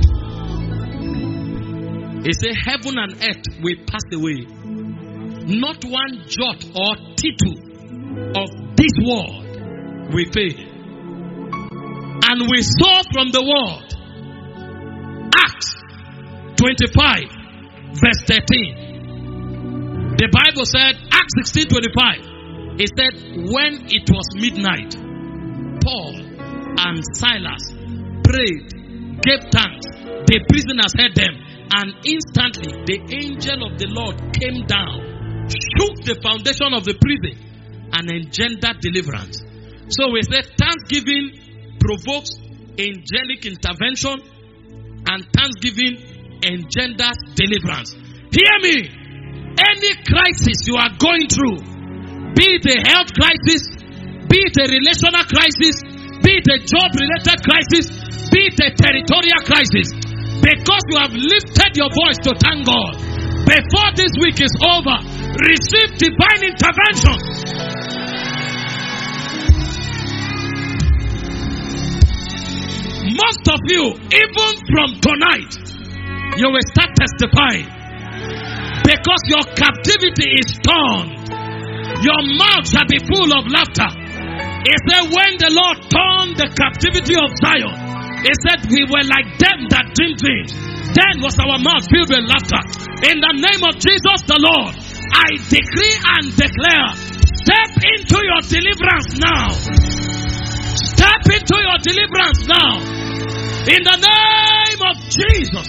He said, heaven and earth will pass away. Not one jot or tittle of this world will fail. And we saw from the word, Acts 25 verse 13. The Bible said, Acts 16:25. It said, when it was midnight, Paul and Silas prayed, gave thanks. The prisoners heard them, and instantly the angel of the Lord came down, shook the foundation of the prison, and engendered deliverance. So we said thanksgiving provokes angelic intervention, and thanksgiving engenders deliverance. Hear me. Any crisis you are going through, be it a health crisis, be it a relational crisis, be it a job-related crisis, be it a territorial crisis, because you have lifted your voice to thank God, before this week is over, receive divine intervention. Most of you, even from tonight, you will start testifying, because your captivity is torn. Your mouth shall be full of laughter. He said, when the Lord turned the captivity of Zion, he said, we were like them that dream dreams. Then was our mouth filled with laughter. In the name of Jesus the Lord, I decree and declare, step into your deliverance now. Step into your deliverance now. In the name of Jesus.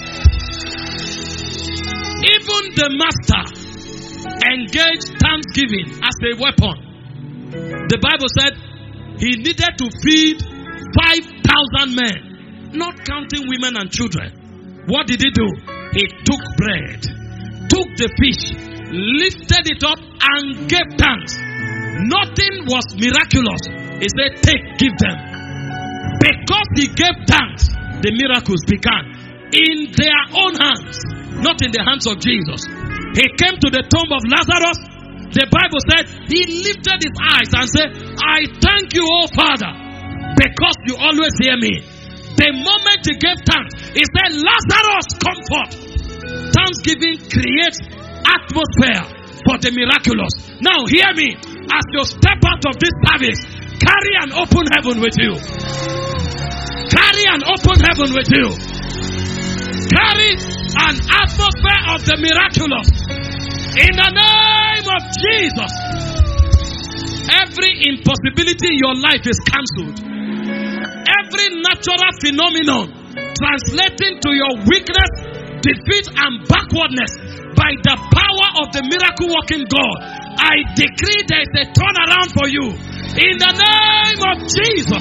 Even the master engaged thanksgiving as a weapon. The Bible said he needed to feed 5,000 men, not counting women and children. What did he do? He took bread, took the fish, lifted it up and gave thanks. Nothing was miraculous. He said, take, give them. Because he gave thanks, the miracles began in their own hands, not in the hands of Jesus. He came to the tomb of Lazarus. The Bible said he lifted his eyes and said, I thank you, oh Father, because you always hear me. The moment he gave thanks, he said, Lazarus, come forth. Thanksgiving creates atmosphere for the miraculous. Now hear me. As you step out of this service, carry an open heaven with you. Carry an open heaven with you. Carry an atmosphere of the miraculous. In the name of Jesus. Every impossibility in your life is cancelled. Every natural phenomenon translating to your weakness, defeat and backwardness by the power of the miracle working God, I decree there is a turnaround for you. In the name of Jesus.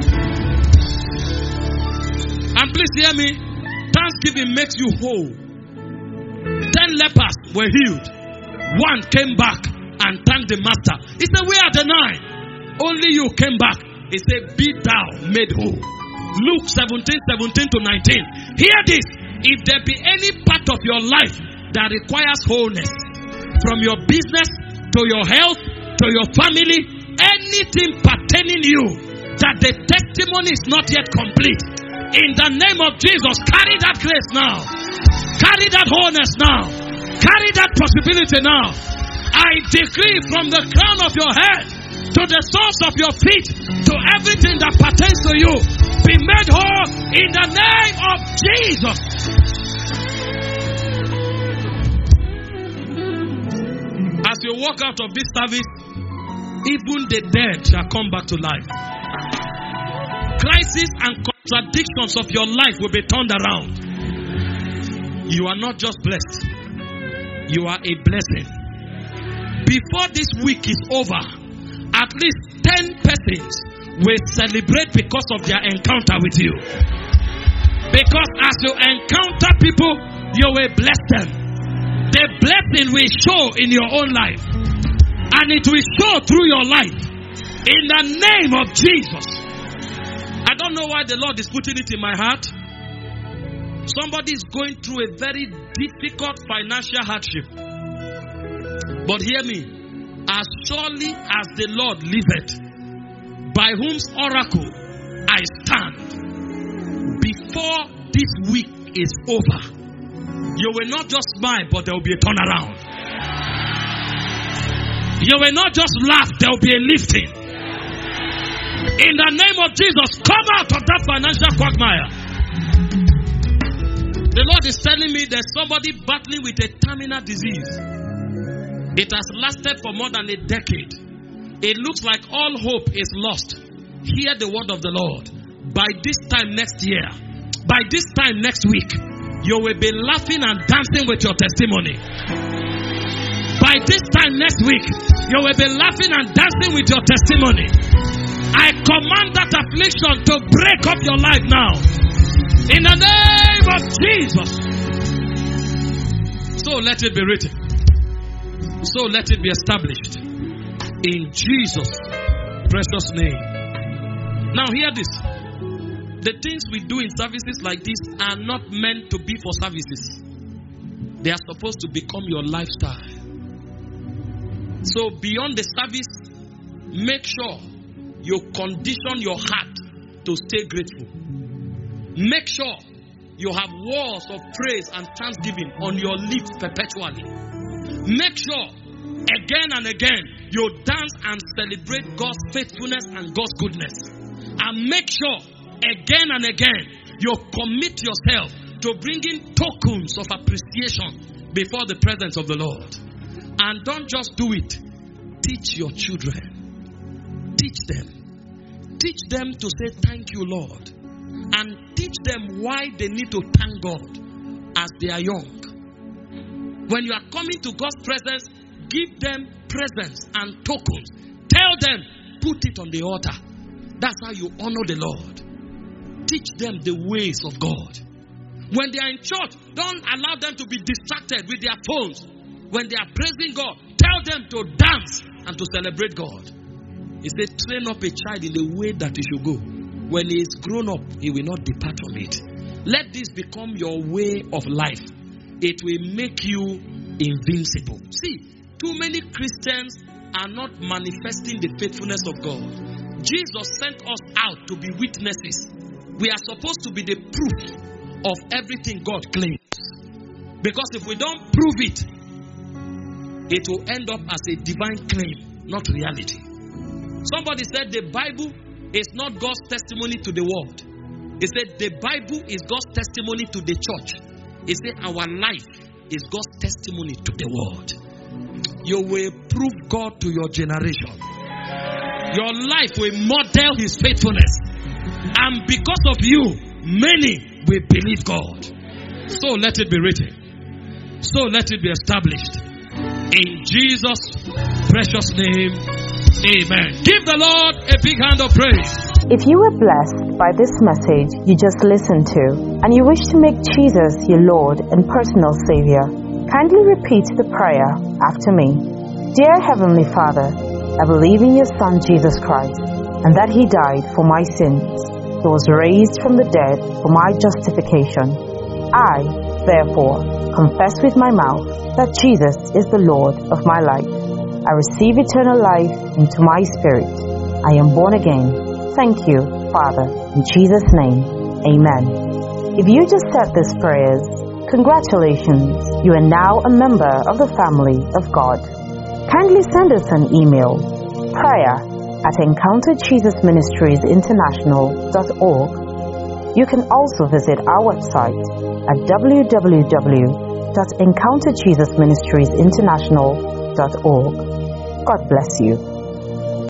And please hear me. Thanksgiving makes you whole. 10 lepers were healed. 1 came back and thanked the master. He said, where are the 9? Only you came back. He said, be thou made whole. Luke 17:17 to 19. Hear this. If there be any part of your life that requires wholeness, from your business to your health to your family, anything pertaining you, that the testimony is not yet complete, in the name of Jesus, carry that grace now. Carry that wholeness now. Carry that possibility now. I decree from the crown of your head to the soles of your feet, to everything that pertains to you, be made whole in the name of Jesus. As you walk out of this service, even the dead shall come back to life. Crises and contradictions of your life will be turned around. You are not just blessed, you are a blessing. Before this week is over, at least 10 persons will celebrate because of their encounter with you. Because as you encounter people, you will bless them. The blessing will show in your own life, and it will show through your life in the name of Jesus. I don't know why the Lord is putting it in my heart. Somebody is going through a very difficult financial hardship. But hear me, as surely as the Lord liveth, by whose oracle I stand, before this week is over, you will not just smile, but there will be a turnaround. You will not just laugh, there will be a lifting. In the name of Jesus, come out of that financial quagmire. The Lord is telling me there's somebody battling with a terminal disease. It has lasted for more than a decade. It looks like all hope is lost. Hear the word of the Lord. By this time next year, by this time next week, you will be laughing and dancing with your testimony. By this time next week, you will be laughing and dancing with your testimony. I command that affliction to break up your life now. In the name of Jesus. So let it be written. So let it be established. In Jesus' precious name. Now hear this. The things we do in services like this are not meant to be for services. They are supposed to become your lifestyle. So beyond the service, make sure you condition your heart to stay grateful. Make sure you have words of praise and thanksgiving on your lips perpetually. Make sure again and again you dance and celebrate God's faithfulness and God's goodness. And make sure again and again you commit yourself to bringing tokens of appreciation before the presence of the Lord. And don't just do it. Teach your children. Teach them. Teach them to say thank you, Lord. And teach them why they need to thank God as they are young. When you are coming to God's presence, give them presents and tokens. Tell them, put it on the altar. That's how you honor the Lord. Teach them the ways of God. When they are in church, don't allow them to be distracted with their phones. When they are praising God, tell them to dance and to celebrate God. He said, train up a child in the way that he should go. When he is grown up, he will not depart from it. Let this become your way of life. It will make you invincible. See, too many Christians are not manifesting the faithfulness of God. Jesus sent us out to be witnesses. We are supposed to be the proof of everything God claims. Because if we don't prove it, it will end up as a divine claim, not reality. Somebody said the Bible is not God's testimony to the world. He said the Bible is God's testimony to the church. He said our life is God's testimony to the world. You will prove God to your generation. Your life will model His faithfulness. And because of you, many will believe God. So let it be written. So let it be established. In Jesus' precious name, amen. Give the Lord a big hand of praise. If you were blessed by this message you just listened to, and you wish to make Jesus your Lord and personal Savior, kindly repeat the prayer after me. Dear Heavenly Father, I believe in your Son Jesus Christ, and that He died for my sins. He was raised from the dead for my justification. I, therefore, confess with my mouth that Jesus is the Lord of my life. I receive eternal life into my spirit. I am born again. Thank you, Father, in Jesus' name. Amen. If you just said these prayers, congratulations, you are now a member of the family of God. Kindly send us an email, prayer@encounterjesusministriesinternational.org. You can also visit our website at www.encounterjesusministriesinternational.org. God bless you.